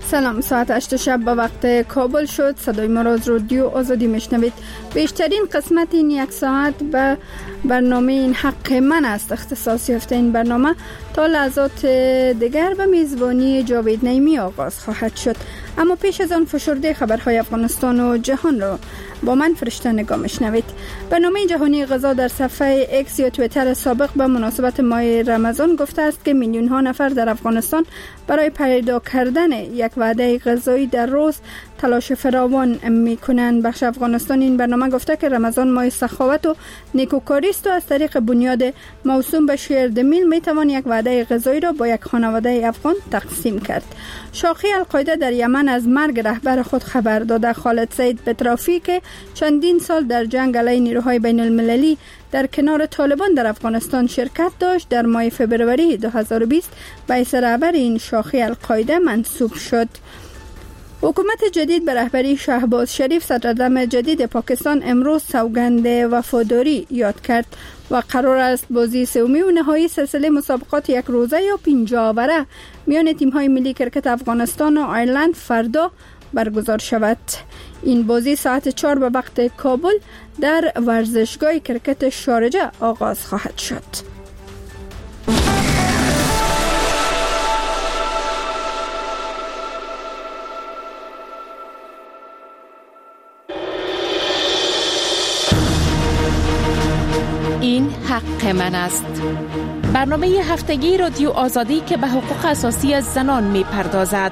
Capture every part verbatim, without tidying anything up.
سلام، ساعت هشت شب به وقت کابل شد. صدای ما را از رادیو آزادی میشنوید. بیشترین قسمت این یک ساعت به برنامه این حق من است اختصاص یافته. این برنامه تا لحظات دیگر به میزبانی جاوید نعیمی آغاز خواهد شد. اما پیش از آن فشرده خبرهای افغانستان و جهان را با من فرشته نگاه میشنوید. برنامه جهانی غذا در صفحه ایکس یا توییتر سابق به مناسبت ماه رمضان گفته است که میلیون ها نفر در افغانستان برای پیدا کردن یک وعده غذایی در روز تلاش فراوان میکنند. بخش افغانستان این برنامه گفته که رمضان ماه سخاوت و نیکوکاری است و از طریق بنیاد موسوم به شیر د میل میتوان یک وعده غذایی را با یک خانواده افغان تقسیم کرد. شاخه القاعده در یمن از مرگ رهبر خود خبر داده. خالد سید پترافی که چندین سال در جنگ علیه نیروهای بین المللی در کنار طالبان در افغانستان شرکت داشت، در ماه فبروری دو هزار و بیست به حیث رهبر این شاخه القاعده منصوب شد. حکومت جدید به رهبری شهباز شریف صدراعظم جدید پاکستان امروز سوگند وفاداری یاد کرد و قرار است بازی سومی و نهایی سلسله مسابقات یک روزه یا پنجاه اوره میان تیم‌های ملی کرکت افغانستان و آیرلند فردا برگزار شود. این بازی ساعت چهار به وقت کابل در ورزشگاه کرکت شارجه آغاز خواهد شد. این حق من است. برنامه هفتگی رادیو آزادی که به حقوق اساسی زنان می پردازد.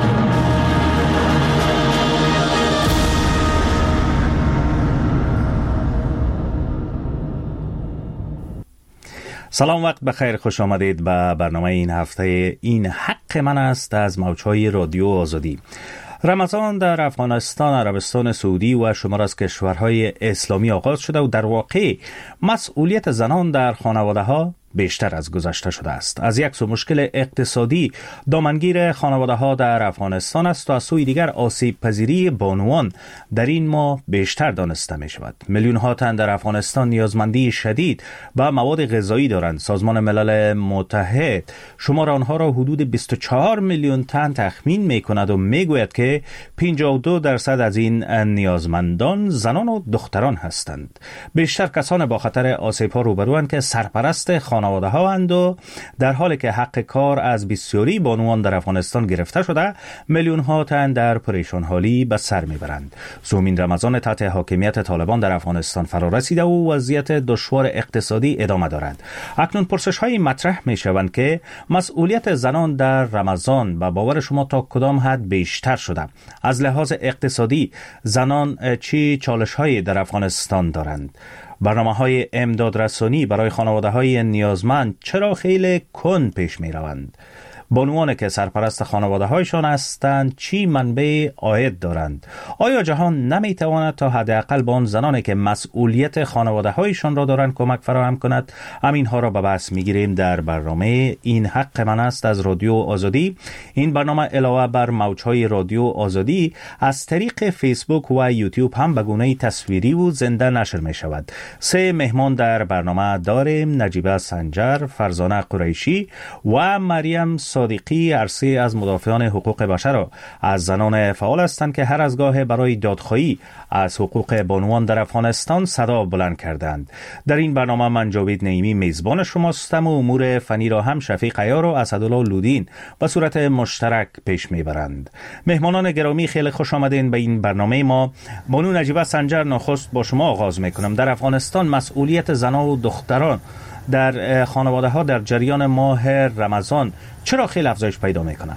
سلام، وقت بخیر، خوش آمدید به برنامه این هفته این حق من است از موجهای رادیو آزادی. رمضان در افغانستان، عربستان سعودی و شمار از کشورهای اسلامی آغاز شده و در واقع مسئولیت زنان در خانواده ها بیشتر از گذشته شده است. از یک سو مشکل اقتصادی دامنگیر خانواده ها در افغانستان است و از سوی دیگر آسیب پذیری بانوان در این ماه بیشتر دانسته می شود. میلیون ها تن در افغانستان نیازمندی شدید و مواد غذایی دارند. سازمان ملل متحد شمار آنها را حدود بیست و چهار میلیون تن تخمین می کند و می گوید که پنجاه و دو درصد از این نیازمندان زنان و دختران هستند. بیشتر کسان با خطر آسیب ها روبروند که سرپرست خانواده ها اند و در حالی که حق کار از بسیاری بانوان در افغانستان گرفته شده، میلیون ها تن در پریشان حالی به سر میبرند. سومین رمضان تحت حاکمیت طالبان در افغانستان فرا رسیده و وضعیت دشوار اقتصادی ادامه دارد. اکنون پرسش های مطرح می شوند که مسئولیت زنان در رمضان به باور شما تا کدام حد بیشتر شده؟ از لحاظ اقتصادی زنان چی چالش هایی در افغانستان دارند؟ برنامه‌های امدادرسانی برای خانواده‌های نیازمند چرا خیلی کند پیش می‌روند؟ بانوانی که سرپرست خانواده‌هایشان هستند چی منبع عاید دارند؟ آیا جهان نمی‌تواند تا حداقل به آن زنانی که مسئولیت خانواده‌هایشان را دارند کمک فراهم کند؟ همین‌ها را به بحث می‌گیریم در برنامه این حق من است از رادیو آزادی. این برنامه علاوه بر موج‌های رادیو آزادی از طریق فیسبوک و یوتیوب هم به گونه تصویری و زنده نشر می‌شود. سه مهمان در برنامه داریم: نجیبه سنجر، فرزانه قریشی و مریم صادقی. عرصه از مدافعان حقوق بشر را از زنان فعال هستند که هر از گاه برای دادخواهی از حقوق بانوان در افغانستان صدا بلند کردند. در این برنامه من جاوید نعیمی میزبان شماستم و امور فنی را هم شفیق عیار و اسدالله لودین به صورت مشترک پیش میبرند. مهمانان گرامی، خیلی خوش آمدین به این برنامه ما. بانو نجیبه سنجر، نخست با شما آغاز میکنم. در افغانستان مسئولیت زنان و دختران در خانواده ها در جریان ماه رمضان چرا خیلی افزایش پیدا میکنه؟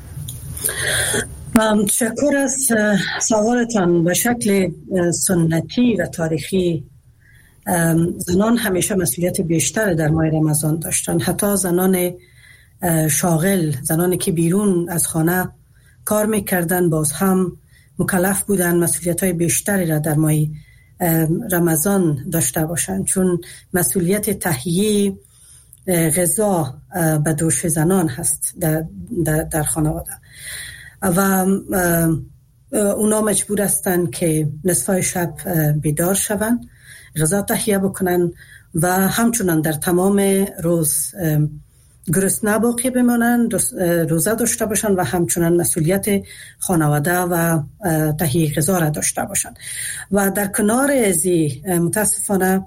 تشکر از سوالتان. به شکل سنتی و تاریخی زنان همیشه مسئولیت بیشتر در ماه رمضان داشتن. حتی زنان شاغل، زنانی که بیرون از خانه کار میکردن، باز هم مکلف بودن مسئولیت های بیشتری را در ماه رمضان داشته باشند، چون مسئولیت تهیه غذا به دوش زنان هست در, در, در خانواده و اونا مجبور هستند که نصف شب بیدار شوند، غذا تهیه بکنن و همچنان در تمام روز گرسنه باقی بمانند، روزه داشته باشند و همچنان مسئولیت خانواده و تهیه غذا را داشته باشند. و در کنار ازی متاسفانه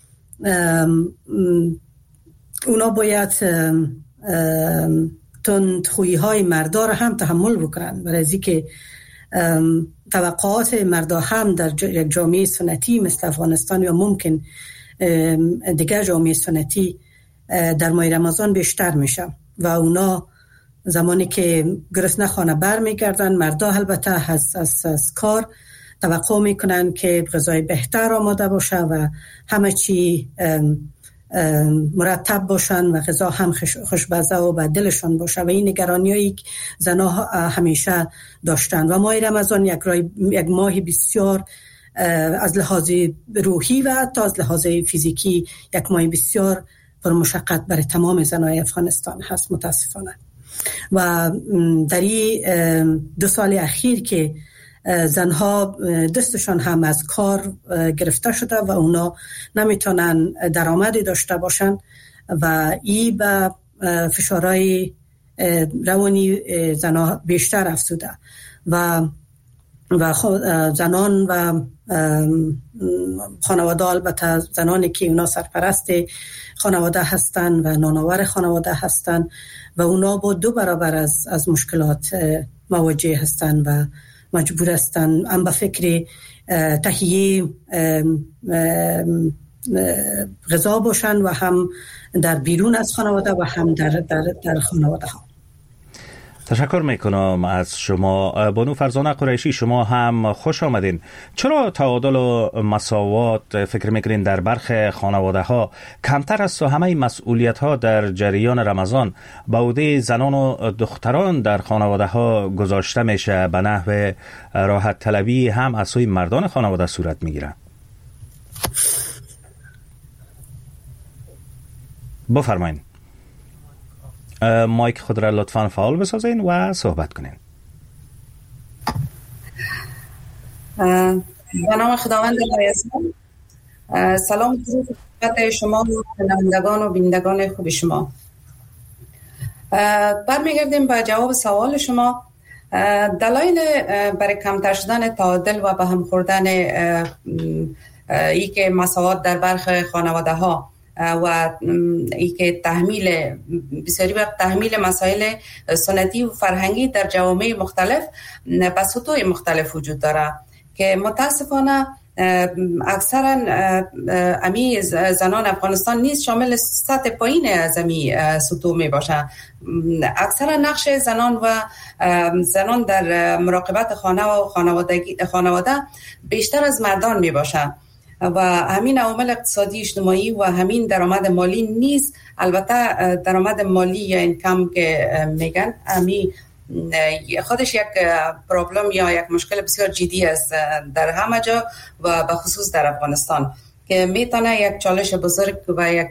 اونا باید تندخویی های مردا را هم تحمل بکنند، برای از اینکه توقعات مردا هم در یک جامعه سنتی مثل افغانستان یا ممکن دیگر جامعه سنتی در ماه رمضان بیشتر میشه و اونا زمانی که گرسنه خانه بر میگردن، مردا البته از, از, از کار توقع میکنن که غذای بهتر آماده باشه و همه چی مرتب باشن و غذا هم خوشمزه و به دلشان باشه و این نگرانیایی که زنها همیشه داشتن. و ماه رمضان یک, یک ماه بسیار از لحاظ روحی و حتی از لحاظ فیزیکی یک ماه بسیار پر مشقت برای تمام زنای افغانستان هست متاسفانه. و در این دو سال اخیر که زنها دستشان هم از کار گرفته شده و اونا نمیتونن درآمدی داشته باشن و این به فشارهای روانی زنها بیشتر افزوده و و زنان و خانواده، البته زنانی که اونا سرپرست خانواده هستن و نانآور خانواده هستن و اونا با دو برابر از از مشکلات مواجه هستن و مجبور هستن هم به فکر تهیه غذا باشن و هم در بیرون از خانواده و هم در در در خانواده ها. تشکر میکنم از شما. بانو فرزانه قریشی، شما هم خوش آمدین. چرا تعادل و مساوات فکر میکنین در برخی خانواده ها کمتر است و همه مسئولیت ها در جریان رمضان به عهده زنان و دختران در خانواده ها گذاشته میشه، به نحو راحت طلبی هم از سوی مردان خانواده صورت میگیره؟ بفرمایید. مایک خود را لطفاً فعال بسازین و صحبت کنین. به نام خداوند عزیزم، سلام خدمت شما و شنوندگان و بینندگان خوب شما. برمیگردیم به جواب سوال شما. دلایل برای کمتر شدن تعادل و به هم خوردن ای که مساوات در برخی خانواده ها و ای که تحمیل بسیاری وقت تحمیل مسائل سنتی و فرهنگی در جوامع مختلف به سطوح مختلف وجود داره که متاسفانه اکثرا امی زنان افغانستان نیز شامل سطح پایین از امی سطوح می باشه. اکثرا نقش زنان و زنان در مراقبت خانه و خانواده بیشتر از مردان می باشه و همین عوامل اقتصادی اجتماعی و همین درآمد مالی نیز، البته درآمد مالی یا اینکم که میگن، همین خودش یک پرابلم یا یک مشکل بسیار جدی است در همه جا و به خصوص در افغانستان که میتونه یک چالش بزرگ و یک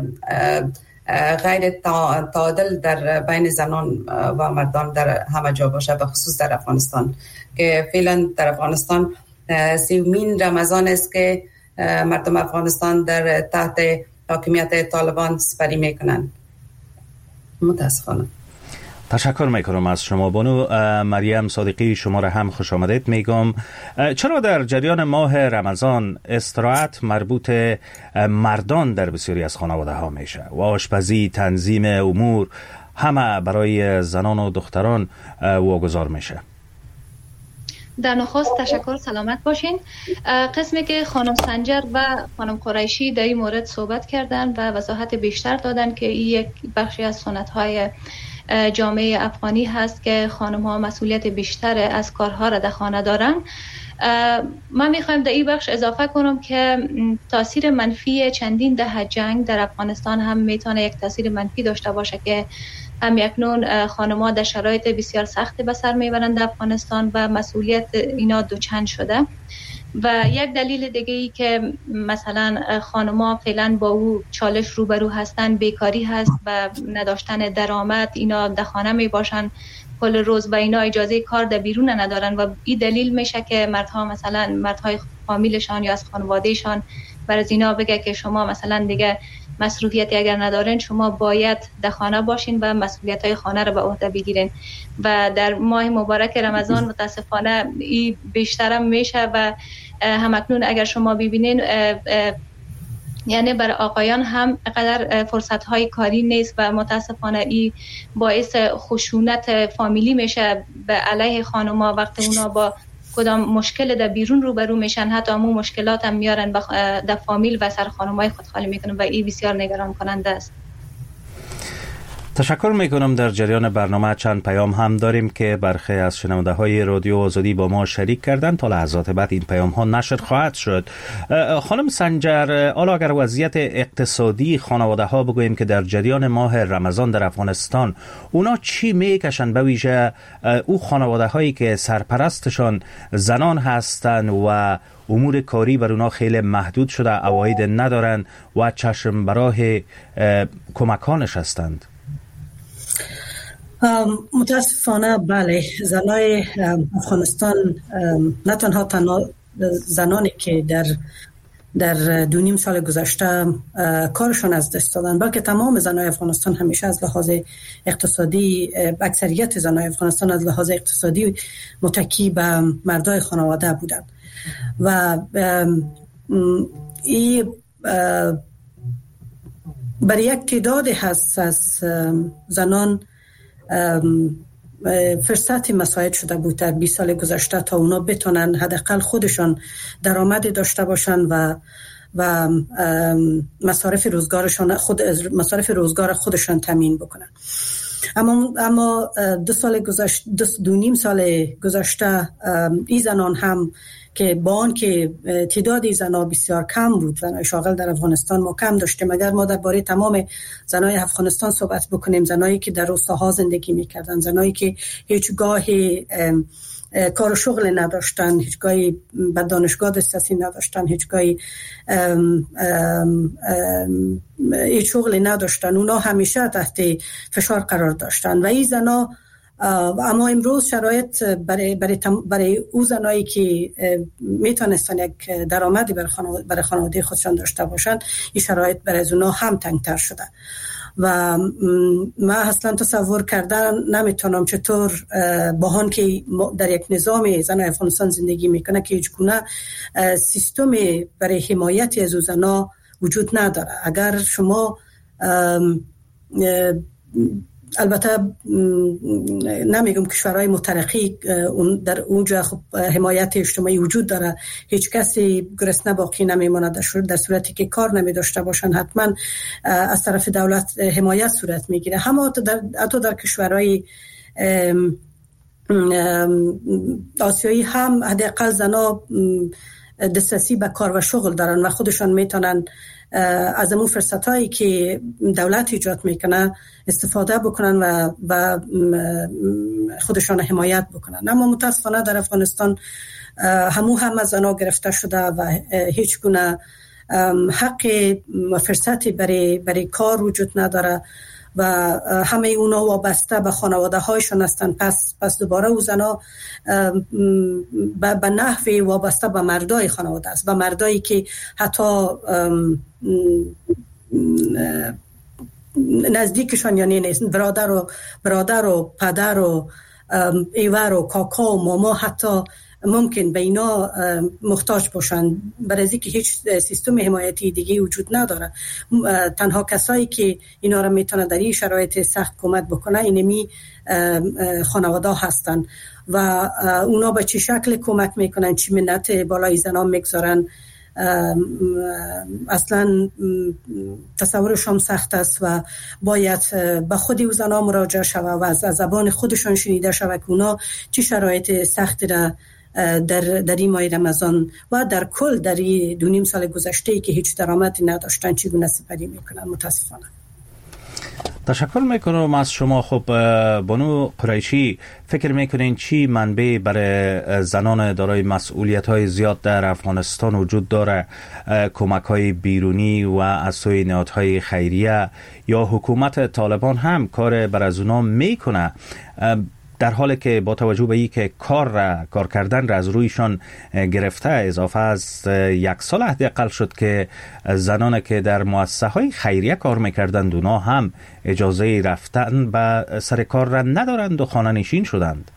غیر تعادل در بین زنان و مردان در همه جا باشه، به خصوص در افغانستان که فعلا در افغانستان سیومین رمضان است که مردم افغانستان در تحت حاکمیت طالبان سپری میکنن. متاسفانه. تشکر میکنم از شما. بانو مریم صادقی، شما را هم خوش آمدید میگم. چرا در جریان ماه رمضان استراحت مربوط مردان در بسیاری از خانواده ها میشه و آشپزی، تنظیم امور همه برای زنان و دختران واگذار میشه؟ در نخست تشکر، سلامت باشین. قسمی که خانم سنجر و خانم قریشی در این مورد صحبت کردن و وضاحت بیشتر دادن که این یک بخشی از سنت‌های جامعه افغانی هست که خانم‌ها مسئولیت بیشتر از کارها را در خانه دارن. من میخوایم در این بخش اضافه کنم که تاثیر منفی چندین دهه جنگ در افغانستان هم میتونه یک تاثیر منفی داشته باشه که هم یکنون خانم‌ها در شرایط بسیار سخت به سر میبرند در افغانستان و مسئولیت اینا دوچند شده. و یک دلیل دیگه ای که مثلا خانم‌ها فعلا با او چالش روبرو هستن بیکاری هست و نداشتن درآمد. اینا در خانه می باشن کل روز و اینا اجازه کار در بیرون ندارن و این دلیل میشه که مردها مثلا مردهای فامیلشان یا از خانوادهشان بر از اینا بگه که شما مثلا دیگه مسئولیتی اگر ندارین شما باید در خانه باشین و مسئولیت های خانه رو به عهده بگیرین. و در ماه مبارک رمضان متاسفانه این بیشترم میشه و همکنون اگر شما ببینین یعنی برای آقایان هم قدر فرصت های کاری نیست و متاسفانه این باعث خشونت فامیلی میشه به علیه خانوما وقتی اونا با کدام مشکل در بیرون روبرو میشن، حتی همون مشکلات هم میارن در فامیل و سر خانمای خود خالی میکنن و این بسیار نگران کننده است. تشکر میکنم. در جریان برنامه چند پیام هم داریم که برخی از شنونده های رادیو آزادی با ما شریک کردن. تا لحظات بعد این پیام ها نشر خواهد شد. خانم سنجر، حالا اگر وضعیت اقتصادی خانواده ها بگوییم که در جریان ماه رمضان در افغانستان اونا چی میکشن، به ویژه او خانواده هایی که سرپرستشان زنان هستند و امور کاری بر اونا خیلی محدود شده، عواید ندارن و چشم براه کمکانش هستند؟ متاسفانه بله، زنای افغانستان نه تنها تنها زنانی که در در دو نیم سال گذشته کارشون از دست دادن، بلکه تمام زنای افغانستان همیشه از لحاظ اقتصادی، اکثریت زنای افغانستان از لحاظ اقتصادی متکی به مردای خانواده بودن و این برای یک تعداد هست از زنان فرصتی مساعد شده بود در بیست سال گذشته تا اونا بتونن حداقل خودشان درآمدی داشته باشن و و مصارف روزگارشان خود مصارف روزگار خودشان تامین بکنن. اما اما دو سال گذشته دو, دو نیم سال گذشته این زنان هم که با آن که تعداد زنان بسیار کم بود، زنای شاغل در افغانستان ما کم داشتیم. اگر ما درباره تمام زنای افغانستان صحبت بکنیم، زنایی که در روستاها زندگی میکردن، زنایی که هیچگاه کار و شغل نداشتن، هیچگاهی به دانشگاه دسترسی نداشتن، هیچگاهی هیچ شغلی نداشتن، اونا همیشه تحت فشار قرار داشتن و این زنا. اما امروز شرایط برای برای برای او زنایی که میتونستن یک درآمدی برای خانواده برای خانواده خودشان داشته باشند، این شرایط برای اونا هم تنگتر شده و من اصلا تصور کردن نمیتونم چطور با آن که در یک نظام زن افغانستان زندگی میکنه که هیچ گونه سیستم برای حمایت از زنها وجود نداره. اگر شما البته نمیگم کشورهای مترقی در اونجا خب حمایت اجتماعی وجود داره، هیچ کسی گرسنه باقی نمیمونه در صورتی که کار نمی داشته باشن، حتما از طرف دولت حمایت صورت میگیره. همه در حتی در کشورهای آسیایی هم حداقل زنا دسترسی به کار و شغل دارن و خودشان میتونن از امون فرصتایی که دولت ایجاد میکنه استفاده بکنن و و خودشان حمایت بکنن. اما متاسفانه در افغانستان همو هم از زنا گرفته شده و هیچ گونه حق فرصتی برای برای کار وجود نداره و همه اونا وابسته به خانواده هایشون هستن. پس پس دوباره او زنا به نحوی وابسته به مردای خانواده است، به مردایی که حتی نزدیکشان یعنی نیست، برادر و برادر و پدر و ایور و کاکا و ماما حتی ممکن به اینا محتاج باشن، برای اینکه هیچ سیستم حمایتی دیگه وجود نداره. تنها کسایی که اینا رو میتونه در این شرایط سخت کمک بکنه اینمی خانواده هستن و اونا به چه شکل کمک میکنن، چی منت بالای زنا میگذارن، اصلا تصورشون سخت است و باید به خود او زنا مراجعه شوه و از زبان خودشون شنیده شوه که اونا چه شرایط سختی را در در این ماه رمضان و در کل در این دو نیم سال گذشته که هیچ درآمدی نداشتن چگونه سپری میکنن. متاسفانه. تشکر میکنم از شما. خب بانو قریشی، فکر میکنین چی منبع برای زنان دارای مسئولیت های زیاد در افغانستان وجود داره؟ کمک های بیرونی و از سوی نهادهای خیریه یا حکومت طالبان هم کار بر از اونا میکنه؟ در حالی که با توجه به ای که کار را کار کردن را از رویشان گرفته، اضافه از یک سال حداقل شد که زنان که در مؤسسه های خیریه کار میکردند اونا هم اجازه رفتن به سر کار را ندارند و خانه نشین شدند.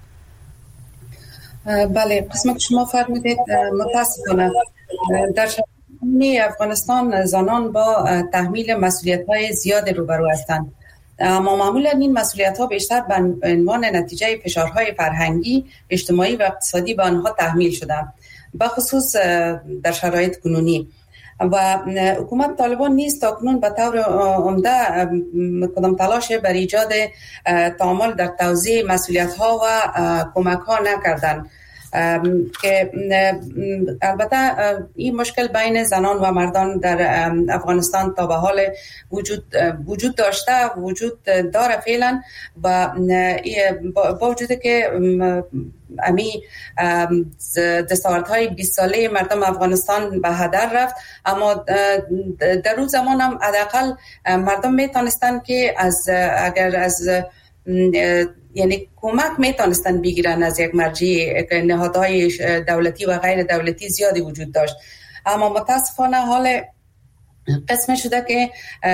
بله، قسمت که شما فرمودید متاسفانه در شرایط افغانستان زنان با تحمیل مسئولیت‌های زیاد روبرو هستند، اما معمولا این مسئولیت‌ها بیشتر به عنوان نتیجه فشارهای فرهنگی، اجتماعی و اقتصادی به آنها تحمیل شدند، به خصوص در شرایط کنونی. و حکومت طالبان نیست تاکنون به طور عمده کدام تلاش بر ایجاد تعامل در توزیع مسئولیت‌ها و کمک‌ها نکردند که البته این مشکل بین زنان و مردان در افغانستان تا به حال وجود وجود داشته وجود داره فعلا، و با وجود که امی دستاوردهای بیست ساله مردم افغانستان به هدر رفت، اما در روز زمان هم حداقل مردم میتونستن که از اگر از یعنی کمک میتونستن بگیرن از یک مرجع، نهادهای دولتی و غیر دولتی زیادی وجود داشت، اما متاسفانه حال قسم شده که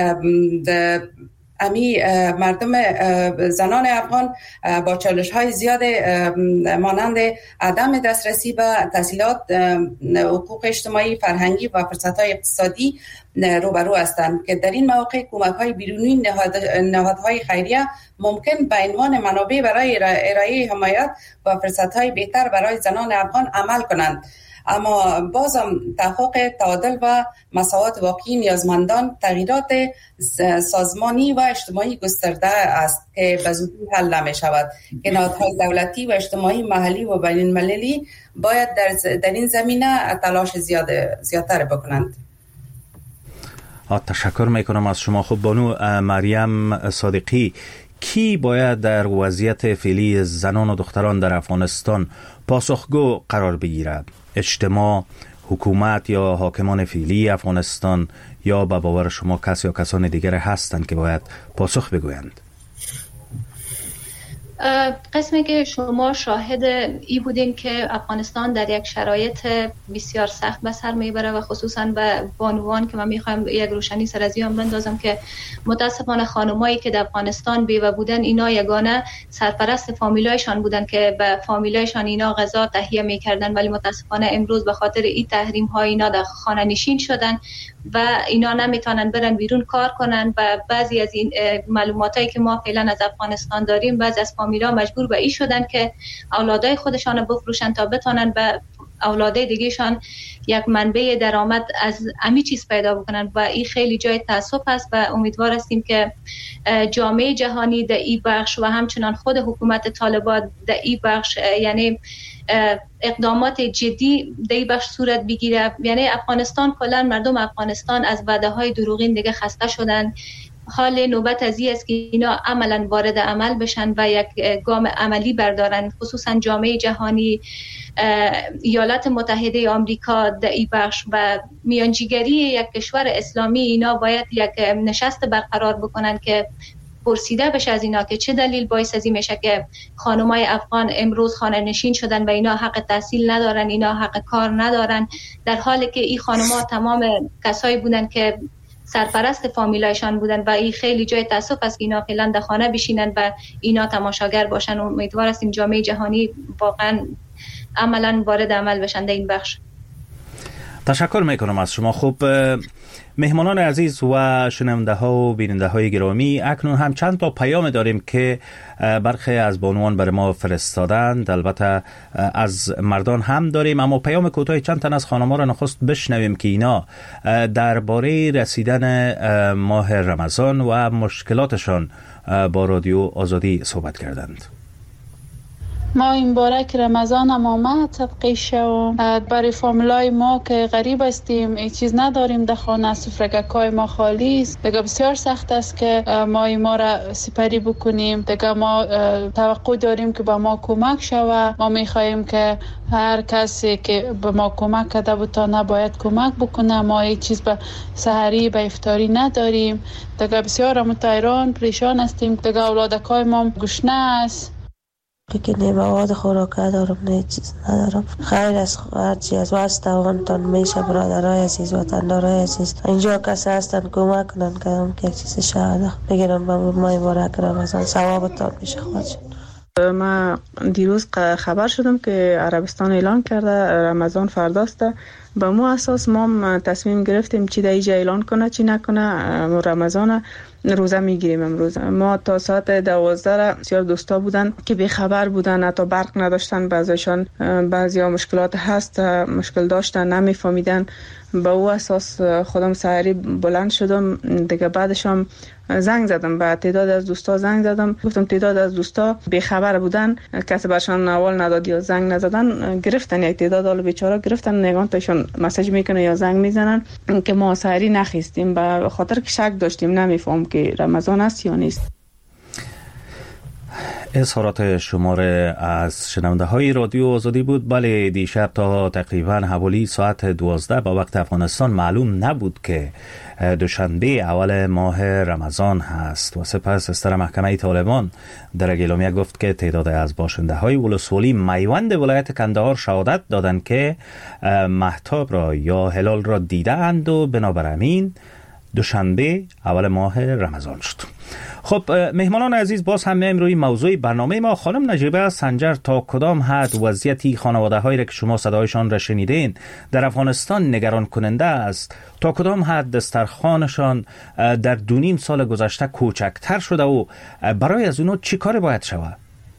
امی مردم زنان افغان با چالش های زیاد مانند عدم دسترسی به تحصیلات، حقوق اجتماعی، فرهنگی و فرصت های اقتصادی روبرو هستند که در این مواقع کمک های بیرونی نهادهای خیریه ممکن به عنوان منابع برای ارائه حمایت و فرصت های بهتر برای زنان افغان عمل کنند. اما بازم تحقق تعادل و مساوات واقعی نیازمندان تغییرات سازمانی و اجتماعی گسترده است که به زودی حل نمی شود که نهادهای دولتی و اجتماعی محلی و بین المللی باید در, در این زمینه تلاش زیاد زیادتر بکنند. تشکر میکنم از شما. خب بانو مریم صادقی، کی باید در وضعیت فعلی زنان و دختران در افغانستان پاسخگو قرار بگیرد؟ اجتماع، حکومت یا حاکمان فعلی افغانستان، یا به باور شما کس یا کسان دیگر هستند که باید پاسخ بگویند؟ قسمی که شما شاهد ای بودین که افغانستان در یک شرایط بسیار سخت به سر میبره و خصوصا به بانوان که من میخوایم یک روشنی سر از ایام بندازم که متاسفانه خانمایی که در افغانستان بیوه بودن اینا یگانه سرپرست فامیلایشان بودن که به فامیلایشان اینا غذا تهیه میکردن، ولی متاسفانه امروز به خاطر این تحریم ها اینا در خانه نشین شدن و اینا نمیتونن برن بیرون کار کنن و بعضی از این معلوماتایی که ما فعلا از افغانستان داریم، بعضی از فامیلا مجبور به این شدن که اولادای خودشان رو بفروشن تا بتونن به اولادای دیگهشان یک منبع درآمد از همین چیز پیدا بکنن و این خیلی جای تاسف است و امیدوار هستیم که جامعه جهانی در این بخش و همچنان خود حکومت طالبان در این بخش یعنی اقدامات جدی در این بخش صورت بگیره. یعنی افغانستان کلا مردم افغانستان از وعده های دروغین دیگه خسته شدن. حال نوبت از این است که اینا عملا وارد عمل بشن و یک گام عملی بردارن، خصوصا جامعه جهانی، ایالات متحده آمریکا در این بخش و میانجیگری یک کشور اسلامی. اینا باید یک نشست برقرار بکنن که پرسیده بشه از اینا که چه دلیل باعث از این میشه که خانمای افغان امروز خانه نشین شدن و اینا حق تحصیل ندارن، اینا حق کار ندارن، در حالی که این خانم‌ها تمام کسایی بودن که سرپرست فامیلایشان بودن و این خیلی جای تاسف است که اینا فعلا در خانه بشینن و اینا تماشاگر باشن. امیدوار هستیم جامعه جهانی واقعا عملا وارد عمل بشن در این بخش. تشکر میکنم از شما. خب مهمانان عزیز و شنونده ها و بیننده های گرامی، اکنون هم چند تا پیام داریم که برخی از بانوان بر ما فرستادند، البته از مردان هم داریم، اما پیام کوتاه چند تن از خانم‌ها را نخست بشنویم که اینا درباره رسیدن ماه رمضان و مشکلاتشان با رادیو آزادی صحبت کردند. ما این باره که رمضان هم آمد صدقه شو برای فامیلای ما که غریب هستیم، این چیز نداریم در خانه، سفرگکای ما خالی است. دیگه بسیار سخت است که ما این ما را سپری بکنیم. دیگه ما توقع داریم که به ما کمک شود. ما میخواهیم که هر کسی که به ما کمک کرده بتانه باید کمک بکنه. ما این چیز به سحری به افطاری نداریم. دیگه بسیار متحیران پریشان هستیم. دیگه اولادکای ما گشنه است. که نه مواد خوراک دارم نه چیز ندارم. خیر از هرچی از واسطه وانتان میشه برادرای عزیز وطندارای عزیز اینجا کسی هستن کمک کنن که هم که چیز شهاده بگیرم با ماه مبارک رمضان ثوابتان میشه خواهد. ما دیروز خبر شدم که عربستان اعلان کرده رمضان فرداست. به مو اساس ما تصمیم گرفتیم چی دیجا اعلان کنه چی نکنه رمضان روزه میگیریم. امروز ما تا ساعت دوازده بسیار دوستا بودن که بی خبر بودن، حتی برق نداشتن، بعضیشان بعضیا مشکلات هست مشکل داشتن نمیفهمیدن. به او اساس خودم سحری بلند شدم دیگه، بعدش هم زنگ زدم به تعداد از دوستا زنگ زدم گفتم تعداد از دوستا بی خبر بودن، کسی برشان اول نداد یا زنگ نزدن، گرفتن یک تعداد حال بیچاره گرفتن نگان تاشون مسیج میکنه یا زنگ میزنن که ما سحری نخیستیم به خاطر که شک داشتیم نمیفهم که رمضان است یا نیست. اظهارات شماره از شنونده های رادیو آزادی بود. بله، دیشب تا تقریبا حوالی ساعت دوازده با وقت افغانستان معلوم نبود که دوشنبه اول ماه رمضان هست و سپس استر محکمه طالبان در گیلومیه گفت که تعداد از باشنده های ولسوالی میوند ولایت کندهار شهادت دادند که مهتاب را یا هلال را دیده اند و بنابر همین دوشنبه اول ماه رمضان شد. خب مهمانان عزیز، باز هم میایم روی موضوع برنامه ما. خانم نجیبه سنجر، تا کدام حد وضعیتی خانواده هایی را که شما صدایشان را شنیدین در افغانستان نگران کننده است؟ تا کدام حد دسترخوانشان در دو نیم سال گذشته کوچکتر شده و برای از اونو چی کار باید شود؟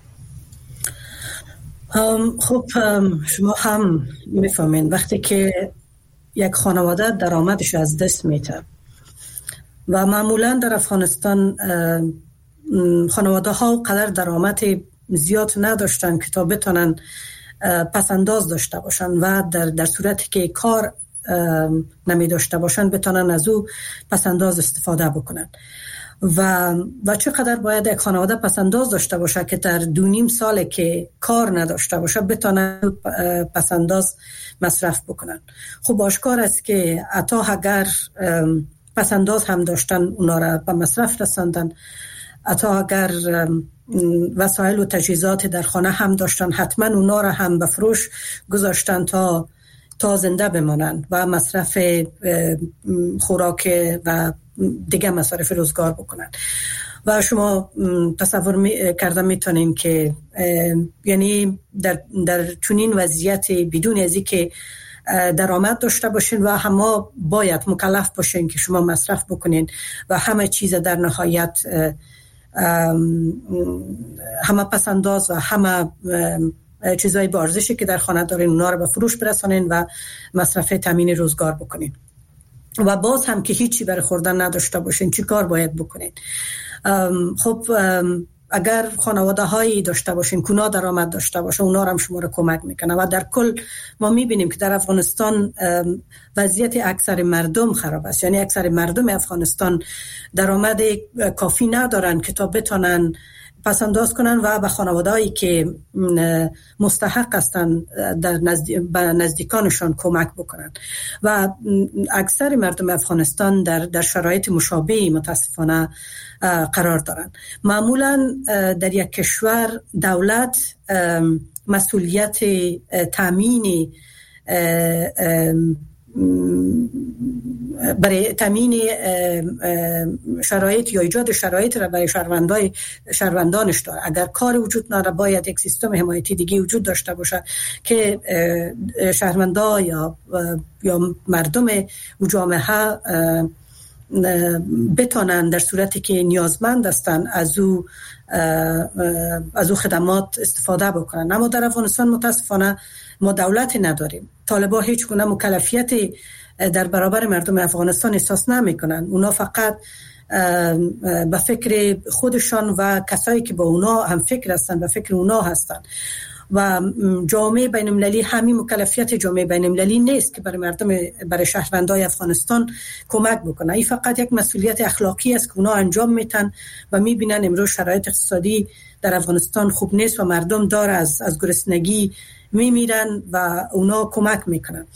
خب شما هم میفهمین وقتی که یک خانواده درآمدش از دست میده و معمولا در افغانستان خانواده ها قدر درآمد زیاد نداشتن که تا بتونن پسنداز داشته باشن و در در صورتی که کار نمی داشته باشن بتونن از او پسنداز استفاده بکنن. و و چقدر باید یک خانواده پسنداز داشته باشه که در دو نیم ساله که کار نداشته باشه بتونن پسنداز مصرف بکنن. خب آشکار است که حتی اگر پسنداز هم داشتن اونا را به مصرف رساندن، حتی اگر وسایل و تجهیزات در خانه هم داشتن حتما اونا را هم به فروش گذاشتن تا تا زنده بمانن و مصرف خوراک و دیگه مصارف روزگار بکنن. و شما تصور می کردن میتونین که یعنی در در چنین وضعیت بدون از اینکه درآمد داشته باشین و همه باید مکلف باشین که شما مصرف بکنین و همه چیز در نهایت همه پسنداز و همه چیزای با ارزشی که در خانه دارین اونا رو به فروش برسانین و مصرف تامین روزگار بکنین و باز هم که هیچی برای خوردن نداشته باشین چی کار باید بکنین؟ خب اگر خانواده هایی داشته باشین که اونا درآمد داشته باشه اونا هم شما رو کمک میکنه و در کل ما میبینیم که در افغانستان وضعیت اکثر مردم خراب است. یعنی اکثر مردم افغانستان درآمد کافی ندارن که تا بتونن پسنداز کنن و به خانواده‌ای که مستحق هستن در نزدیک به نزدیکانشان کمک بکنن و اکثر مردم افغانستان در در شرایط مشابهی متاسفانه قرار دارن. معمولا در یک کشور دولت مسئولیت تامین برای تامین شرایط یا ایجاد شرایط را برای شهروندای شهروندانش داره. اگر کار وجود نداره باید یک سیستم حمایتی دیگه وجود داشته باشه که شهروندا یا یا مردم و جامعه بتونن در صورتی که نیازمند هستن از او از او خدمات استفاده بکنن. اما در افغانستان متاسفانه ما دولت نداریم. طالبان هیچ گونه مکلفیت در برابر مردم افغانستان احساس نمیکنن. اونا فقط به فکر خودشان و کسایی که با اونا هم فکر هستن به فکر اونا هستن و جامعه بین المللی همین مکلفیت جامعه بین المللی نیست که برای مردم برای شهروندای افغانستان کمک بکنه. این فقط یک مسئولیت اخلاقی است که اونا انجام میتن و میبینن امروز شرایط اقتصادی در افغانستان خوب نیست و مردم دار از از گرسنگی میمیرن و اونا کمک میکنن.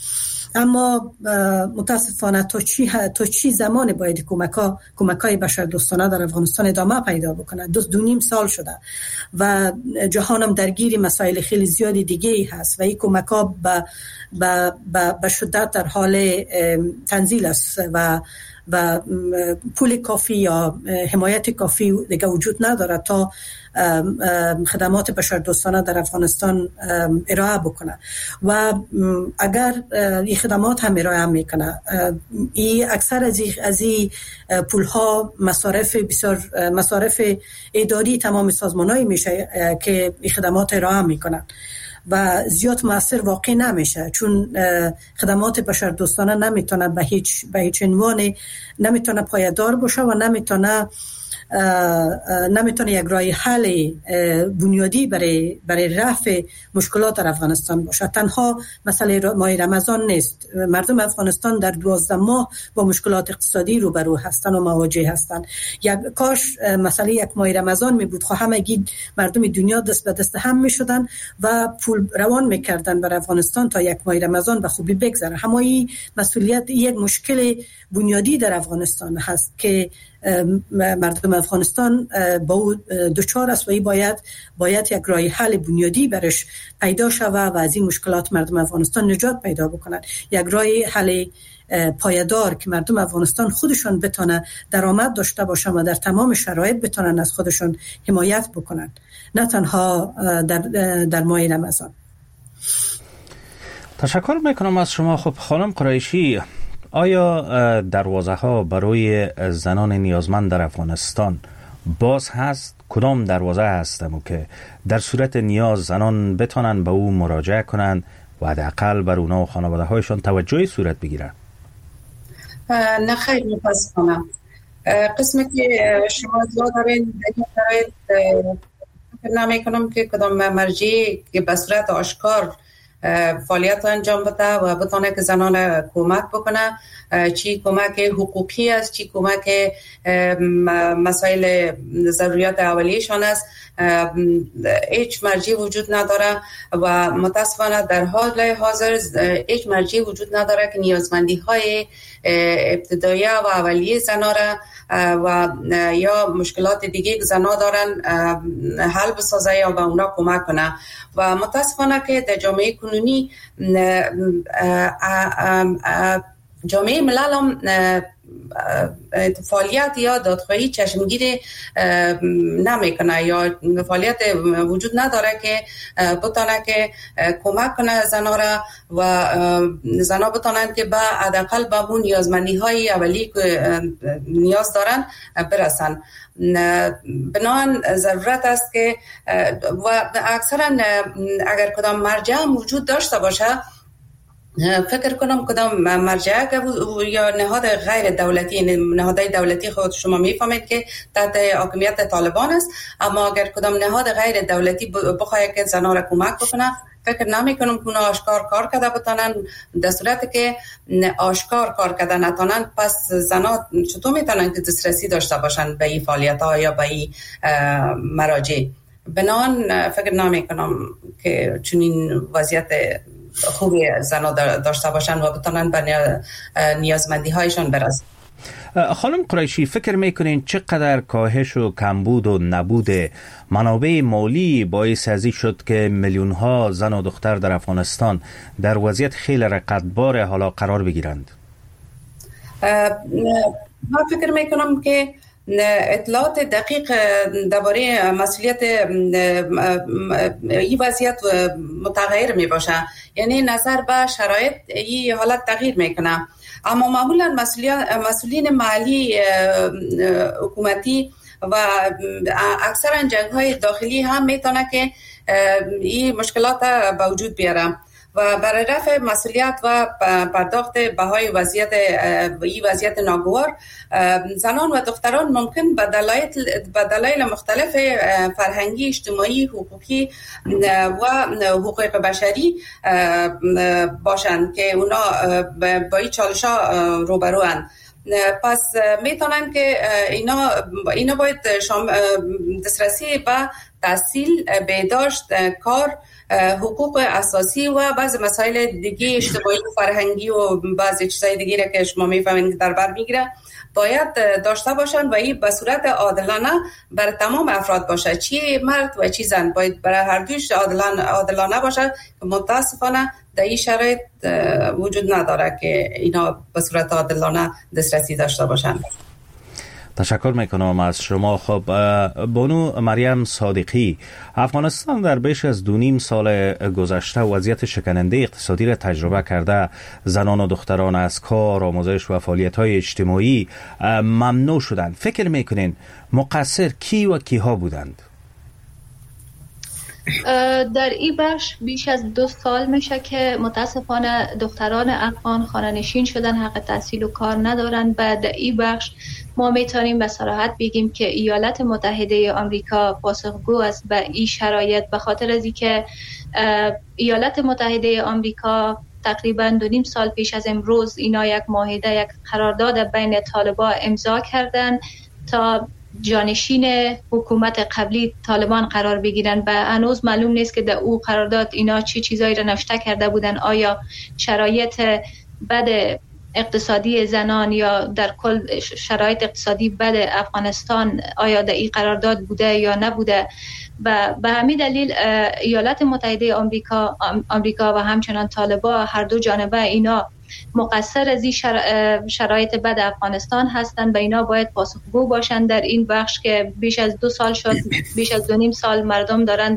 اما متاسفانه تا چی تا چی زمان باید کمک‌ها کمک‌های بشردوستانه در افغانستان ادامه پیدا بکنه؟ دو دو نیم سال شده و جهانم درگیر مسائل خیلی زیادی دیگه هست و این کمک‌ها به به به شدت در حال تنزیل است و و پول کافی یا حمایت کافی دیگه وجود نداره تا خدمات بشردوستانه در افغانستان ارائه بکنه و اگر این خدمات هم ارائه میکنه، این اکثر از این از این پول ها مصارف بسیار مصارف اداری تمام سازمان‌های میشه که این خدمات ارائه میکنن و زیاد مؤثر واقع نمیشه، چون خدمات بشردوستانه نمیتونه به هیچ به هیچ عنوان نمیتونه پایدار باشه و نمیتونه نمیتونه یک راه حل بنیادی برای برای رفع مشکلات در افغانستان باشه. تنها مسئله ماه رمضان نیست، مردم افغانستان در دوازده ماه با مشکلات اقتصادی روبرو هستند و مواجه هستند. یک کاش مسئله یک ماه رمضان می بود، خب همگی مردم دنیا دست به دست هم می شدن و پول روان میکردن بر افغانستان تا یک ماه رمضان به خوبی بگذره. همایی مسئولیت یک مشکل بنیادی در افغانستان هست که مردم افغانستان با او دوچار است و ای باید باید یک راه حل بنیادی برش پیدا شود و از این مشکلات مردم افغانستان نجات پیدا بکنند. یک راه حل پایدار که مردم افغانستان خودشون بتونه درآمد داشته باشن و در تمام شرایط بتونن از خودشون حمایت بکنن، نه تنها در در ماه رمضان. تشکر میکنم از شما. خب خانم قریشی، آیا دروازه ها برای زنان نیازمند در افغانستان باز هست؟ کدام دروازه هستم که در صورت نیاز زنان بتونن به او مراجعه کنن و حداقل بر اونا و خانواده هایشان توجهی صورت بگیرن؟ نه خیر، متاسفانه قسمی که شما زیاد دارین نمی کنم که کدام مرجعی که به صورت آشکار فعالیت انجام بده و بتونه که زنان کمک بکنه، چی کمک حقوقی است، چی کمک مسائل ضروریات اولیه‌شان است، هیچ مرجعی وجود نداره و متاسفانه در حال حاضر هیچ مرجعی وجود نداره که نیازمندی های ابتدایی و اولیه زنا را و یا مشکلات دیگه که زنا دارن حل بسازه یا به اونا کمک کنه. و متاسفانه که در جامعه کنونی جامعه ملل هم فعالیت یا دادخواهی چشمگیر نمیکنه یا فعالیت وجود نداره که بتونه که کمک کنه زنا را و زنا بتونن که به حداقل به اون نیازمندی های اولی که نیاز دارن برسن. بنابراین ضرورت است که و اکثرا اگر کدام مرجع وجود داشته باشه، فکر کنم کدام مرجع یا نهاد غیر دولتی، نهادهای دولتی خود شما میفهمید که تحت حاکمیت طالبان است، اما اگر کدام نهاد غیر دولتی بخواد که زنان را کمک بکنه، فکر نمی کنم که اونا آشکار کار کرده بتانن. در صورتی که آشکار کار کرده نتانن، پس زنان چطور میتونن که دسترسی داشته باشن به این فعالیت ها یا به این مراجع؟ بنان فکر نمی کنم که چنین وضعیت خوبی زنان داشته باشن و بتونن به نیازمندی هایشان برسن. خانم قریشی، فکر میکنین چقدر کاهش و کمبود و نبود منابع مالی باعث ازی شد که میلیون ها زن و دختر در افغانستان در وضعیت خیلی رقتبار حالا قرار بگیرند؟ من فکر میکنم که اطلاعات دقیق درباره مسئولیت این وضعیت متغیر می باشه، یعنی نظر به شرایط این حالت تغییر میکنه، اما معمولا مسئولین محلی حکومتی و اکثرا جنگ‌های داخلی هم میتونه که این مشکلات به وجود بیاره و برای رفع مسئولیت و پرداخت بهای وضعیت این وضعیت ناگوار، زنان و دختران ممکن به دلایل به دلایل مختلف فرهنگی، اجتماعی، حقوقی و حقوق بشری باشند که اونا با این چالش‌ها روبرو اند. پس میتونن که اینا اینا باید دسترسی به تحصیل، بهداشت، کار، حقوق اساسی و بعض مسائل دیگه اجتماعی و فرهنگی و بعضی چیزای دیگه که شما میفهمید در بر میگیره باید داشته باشند و این به صورت عادلانه بر تمام افراد باشه، چی مرد و چی زن باید برای هر دوش عادلانه عادلانه باشه که متاسفانه در این شرایط وجود نداره که اینا به صورت عادلانه دسترسی داشته باشند. تشکر میکنم از شما. خب بانو مریم صادقی، افغانستان در بیش از دو نیم سال گذشته وضعیت شکننده اقتصادی را تجربه کرده. زنان و دختران از کار، آموزش و فعالیت‌های اجتماعی ممنوع شدند. فکر میکنین مقصر کی و کیها بودند؟ در این بخش بیش از دو سال میشه که متاسفانه دختران افغان خانه نشین شدن، حق تحصیل و کار ندارن. و در این بخش ما میتونیم به صراحت بگیم که ایالات متحده آمریکا پاسخگو است به این شرایط، به خاطر از اینکه ایالات متحده آمریکا تقریبا دو نیم سال پیش از امروز اینا یک معاهده، یک قرارداد بین طالبان امضا کردن تا جانشین حکومت قبلی طالبان قرار بگیرن و هنوز معلوم نیست که در او قرارداد اینا چی چیزایی را نوشته کرده بودن. آیا شرایط بد اقتصادی زنان یا در کل شرایط اقتصادی بد افغانستان آیا در این قرارداد بوده یا نبوده؟ و به همین دلیل ایالات متحده آمریکا آمریکا و همچنان طالبان هر دو جانبه اینا مقصر از این شرایط بد افغانستان هستند و اینا باید پاسخگو باشند در این بخش که بیش از دو سال شد، بیش از دو نیم سال مردم دارند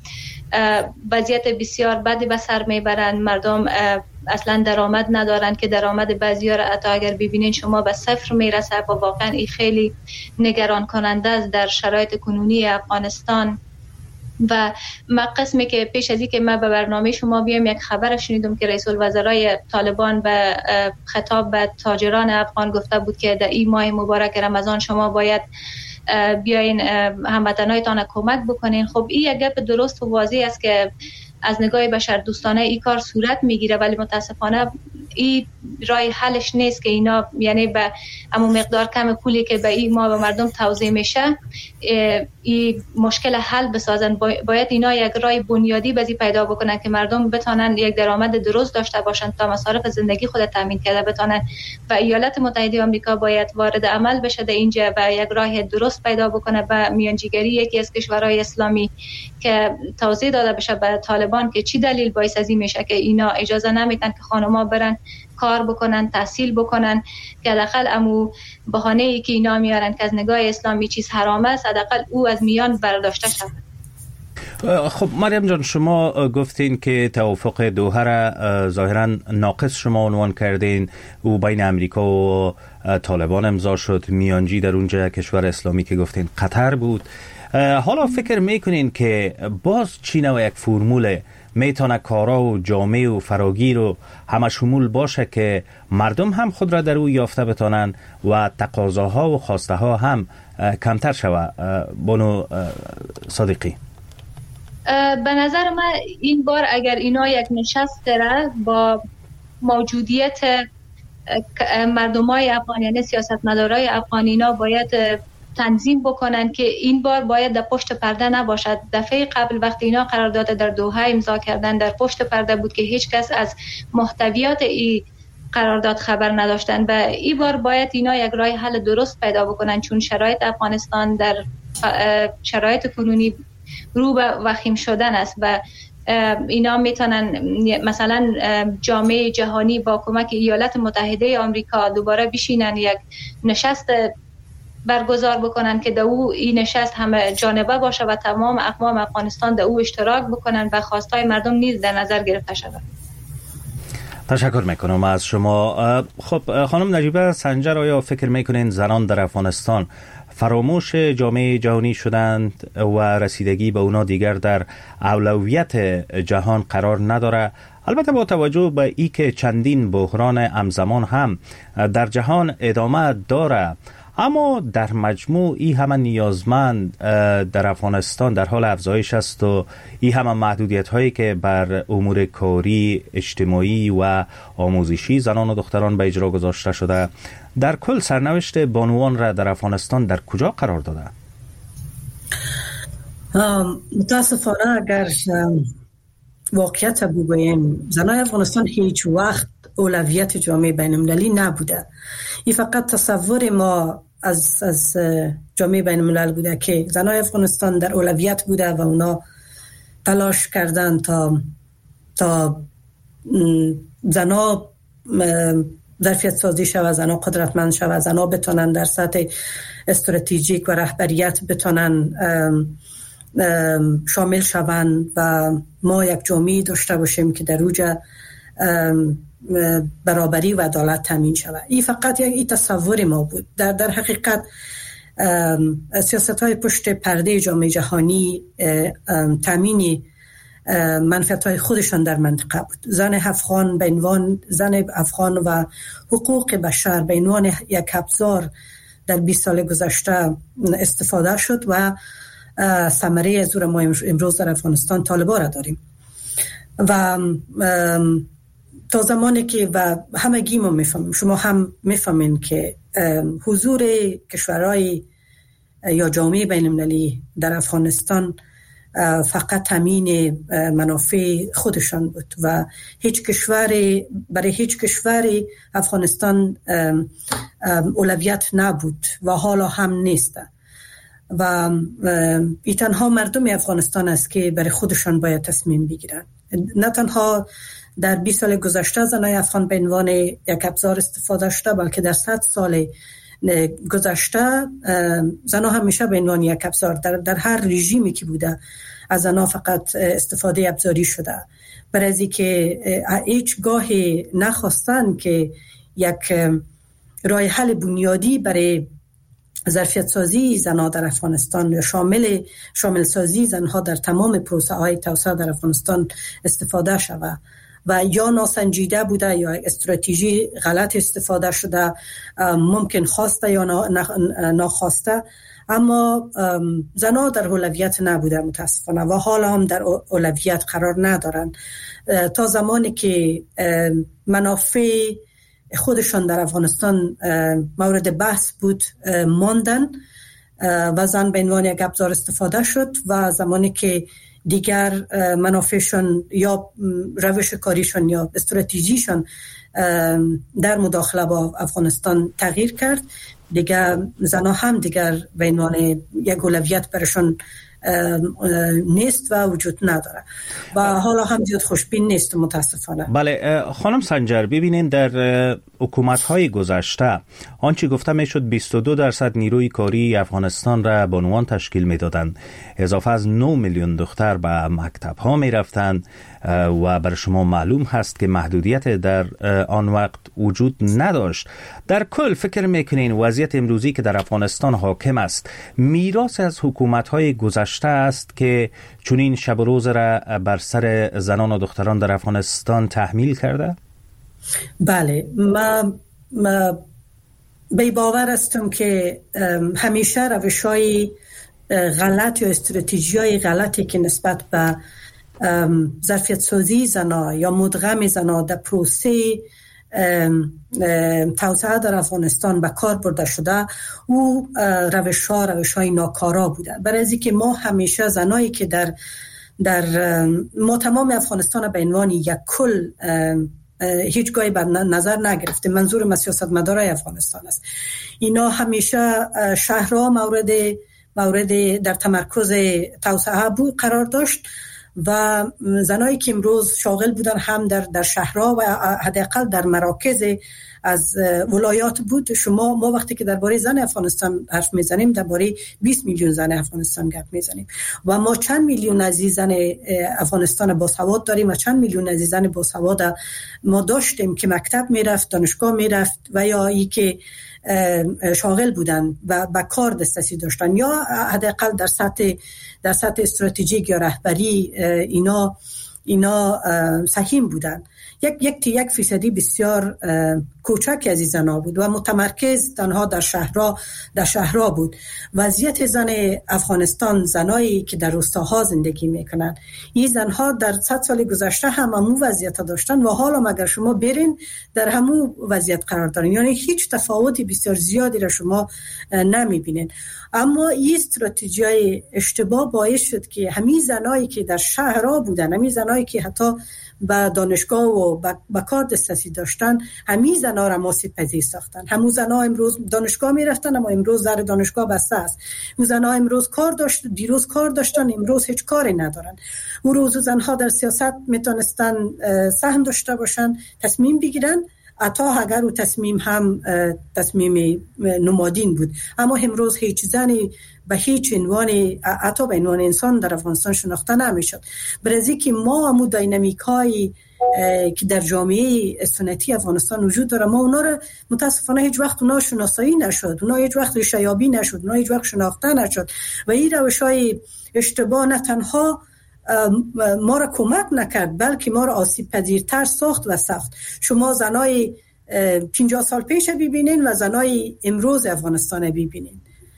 وضعیت بسیار بدی به سر میبرند. مردم اصلا درآمد ندارند که درآمد بعضی‌ها را حتی اگر ببینین شما به صفر میرسه و واقعا این خیلی نگران کننده است در شرایط کنونی افغانستان. و ما قسمی که پیش از این که ما به برنامه شما بیام یک خبر شنیدم که رئیس الوزرای طالبان به خطاب به تاجران افغان گفته بود که در این ماه مبارک رمضان شما باید بیاین هموطنایتان کمک بکنین. خب این یک گپ درست و واضح است که از نگاه بشر دوستانه این کار صورت میگیره، ولی متاسفانه این راه حلش نیست که اینا یعنی به همون مقدار کم پولی که به این ما به مردم توزیع میشه این مشکل حل بسازن. باید اینا یک راه بنیادی بازی پیدا بکنن که مردم بتونن یک درآمد درست داشته باشن تا مصارف زندگی خود تامین کرده بتونن. و ایالات متحده آمریکا باید وارد عمل بشه در اینجا و یک راه درست پیدا بکنه و میانجیگری یکی از کشورهای اسلامی که توضیح داده بشه به طالبان که چی دلیل باعث از این میشه که اینا اجازه نمیدن که خانم‌ها برن کار بکنن، تحصیل بکنن، که حداقل امو بهانه‌ای که اینا میارن که از نگاه اسلامی چیز حرام است حداقل او از میان برداشته شود. خب مریم جان، شما گفتین که توافق دوحه را ظاهرا ناقص شما عنوان کردین، او بین امریکا و طالبان امضا شد، میانجی در اونجا کشور اسلامی که گفتین قطر بود. حالا فکر میکنین که باز چین و یک فرمول میتونه کارا و جامعه و فراگیر و همه شمول باشه که مردم هم خود را در او یافته بتانن و تقاضاها و خواسته ها هم کمتر شوه؟ بانو صادقی، به نظر من این بار اگر اینا یک نشست داره با موجودیت مردمای افغان یعنی سیاستمدارای افغان، اینا باید تنظیم بکنن که این بار باید در پشت پرده نباشد. دفعه قبل وقتی اینا قرارداد در دوحه امضا کردن در پشت پرده بود که هیچ کس از محتویات این قرارداد خبر نداشتن و این بار باید اینا یک راه حل درست پیدا بکنن، چون شرایط افغانستان در شرایط کنونی رو به وخیم شدن است و اینا میتونن مثلا جامعه جهانی با کمک ایالات متحده آمریکا دوباره بشینن یک نشست برگزار بکنن که در او این نشست همه جانبه باشه و تمام اقوام افغانستان در او اشتراک بکنن و خواستای مردم نیز در نظر گرفته شود. تشکر میکنم از شما. خب خانم نجیبه سنجر، آیا فکر میکنین زنان در افغانستان فراموش جامعه جهانی شدند و رسیدگی به اونا دیگر در اولویت جهان قرار نداره؟ البته با توجه به ای که چندین بحران همزمان هم در جهان ادامه داره، اما در مجموع ای همه نیازمند در افغانستان در حال افزایش است و ای همه محدودیت هایی که بر امور کاری، اجتماعی و آموزشی زنان و دختران به اجرا گذاشته شده، در کل سرنوشت بانوان را در افغانستان در کجا قرار داده؟ متاسفانه اگر واقعیت بگوییم زنای افغانستان هیچ وقت اولویت جامعه بین المللی نبوده. این فقط تصور ما از از جامعه بین الملل بوده که زنای افغانستان در اولویت بوده و اونا تلاش کردن تا تا زنا ظرفیت سازی شود، زنا قدرتمند شود، زنا بتونن در سطح استراتژیک و رهبریت بتونن شامل شوند و ما یک جامعه داشته باشیم که در اوج برابری و عدالت تامین شود. این فقط یک تصور ما بود. در در حقیقت سیاست‌های پشت پرده جامعه جهانی تامین منفعت‌های خودشان در منطقه بود. زن افغان به عنوان زن افغان و حقوق بشر به عنوان یک ابزار در بیست سال گذشته استفاده شد و ثمره از ما امروز در افغانستان طالبان را داریم. و تا زمانی که و همگی ما میفهمیم، شما هم میفهمین که حضور کشورهای یا جامعه بین المللی در افغانستان فقط تامین منافع خودشان بود و هیچ کشوری برای هیچ کشوری افغانستان اولویت نبود و حالا هم نیست. و این تنها مردم افغانستان است که برای خودشان باید تصمیم بگیرن. نه تنها در بیست سال گذشته زنای افغان به عنوان یک ابزار استفاده شده، بلکه در صد سال گذشته زنها همیشه به عنوان یک ابزار در, در هر رژیمی که بوده از زنها فقط استفاده ابزاری شده. برای از اینکه هیچ گاهی نخواستن که یک راه حل بنیادی برای ظرفیت سازی زنها در افغانستان شامل شامل سازی زنها در تمام پروسه های توسعه در افغانستان استفاده شود و یا ناسنجیده بوده یا استراتژی غلط استفاده شده، ممکن خواسته یا ناخواسته، اما زنها در اولویت نبوده متاسفانه و حالا هم در اولویت قرار ندارن تا زمانی که منافع خودشان در افغانستان مورد بحث بود ماندن و زن به عنوان یک ابزار استفاده شد و زمانی که دیگر منافعشون یا روش کاریشون یا استراتژیشون در مداخله با افغانستان تغییر کرد، دیگر زنها هم دیگر به عنوان یک اولویت برشون نیست و وجود نداره و حالا هم زیاد خوشبین نیست متاسفانه. بله خانم سنجر، ببینین در حکومت‌های گذشته آنچه گفته میشد بیست و دو درصد نیروی کاری افغانستان را بانوان تشکیل میدادند، اضافه از نه میلیون دختر به مکتب‌ها میرفتند و بر شما معلوم هست که محدودیت در آن وقت وجود نداشت. در کل فکر میکنین وضعیت امروزی که در افغانستان حاکم است میراث از حکومت‌های گذشته است که چنین شب و روز را بر سر زنان و دختران در افغانستان تحمیل کرده؟ بله، ما, ما به باور هستم که همیشه روش‌های غلط یا استراتژی‌های غلطی که نسبت به ظرفیت سازی زنان یا مدغم زنان در پروسه توسعه در افغانستان به کار برده شده او روش ها روش های ناکارا بوده. برای از اینکه ما همیشه زنایی که در در ما تمام افغانستان به عنوان یک کل هیچ گاهی بر نظر نگرفته، منظور سیاستمدارای افغانستان است، اینا همیشه شهرها مورد مورد در تمرکز توسعه بود قرار داشت و زنایی که امروز شاغل بودن هم در در شهرها و حداقل در مراکز از ولایات بود. شما ما وقتی که درباره زن افغانستان حرف میزنیم درباره بیست میلیون زن افغانستان گپ میزنیم و ما چند میلیون عزیزان افغانستان باسواد داریم و چند میلیون عزیزان باسواد ما داشتیم که مکتب میرفت، دانشگاه میرفت و یا ای که شاغل بودن و با کار دسترسی داشتن یا حداقل در سطح در سطح استراتژیک یا رهبری اینا اینا سهیم بودن. یک یک تا یک فیصدی بسیار کوچک از این زنها بود و متمرکز تنها در شهرها در شهرها بود. وضعیت زن افغانستان، زنایی که در روستاها زندگی میکنن، این زنها در صد سال گذشته هم همون وضعیت داشتن و حالا مگر شما برین در همون وضعیت قرار دارن، یعنی هیچ تفاوتی بسیار زیادی را شما نمیبینین. اما این استراتژی اشتباه باعث شد که همین زنایی که در شهرها بودن، همین زنایی که حتی به دانشگاه و به کار دسترسی داشتن، همین زنها را آسیب پذیر ساختن. همون زنها امروز دانشگاه می رفتن اما امروز در دانشگاه بسته است. اون زنها امروز کار داشت، دیروز کار داشتن، امروز هیچ کاری ندارن. اون روز زنها در سیاست میتونستن سهم داشته باشن، تصمیم بگیرن، حتی اگر او تصمیم هم تصمیم نمادین بود. اما امروز هیچ زنی به هیچ عنوان، حتی به عنوان انسان در افغانستان شناخته نمیشد. برای که ما همون دینامیک های که در جامعه سنتی افغانستان وجود داره، ما اونا رو متاسفانه هیچ وقت اونا شناسایی نشد، اونا هیچ وقت ریشه‌یابی نشد، اونا هیچ وقت شناخته نشد و این روش های اشتباه نه تنها ما را کمک نکرد بلکه ما را آسیب پذیرتر ساخت و ساخت. شما زنای پنجاه سال پیش ببینین و زنای امروز افغانستان ببینین،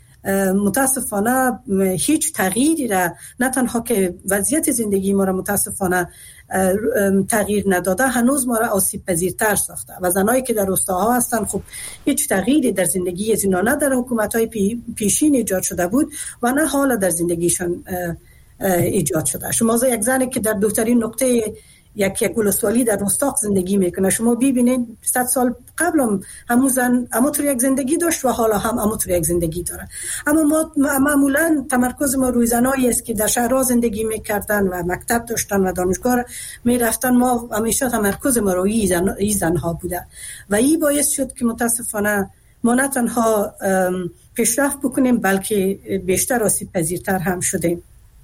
متاسفانه هیچ تغییری را، نه تنها که وضعیت زندگی ما را متاسفانه تغییر نداده، هنوز ما را آسیب پذیرتر ساخته. و زنایی که در روستاها هستن، خب هیچ تغییری در زندگی از اینا نه در حکومت‌های پی، پیشین ایجاد شده بود و نه حالا در زندگیشان ایجاد شده. شما یک زنی که در بهترین نقطه یک یک ولسوالی در روستاق زندگی میکنه، شما ببینید صد سال قبل هم همون زن همونطور یک زندگی داشت و حالا هم همونطور یک زندگی داره. اما ما معمولا تمرکز ما روی زنایی است که در شهرها زندگی میکردن و مکتب داشتن و دانشگاه میرفتن. ما همیشه تمرکز ما روی زن این زنها بوده و این باعث شد که متاسفانه ما نه تنها پیشرفت بکنیم بلکه بیشتر آسیب پذیرتر هم شدیم.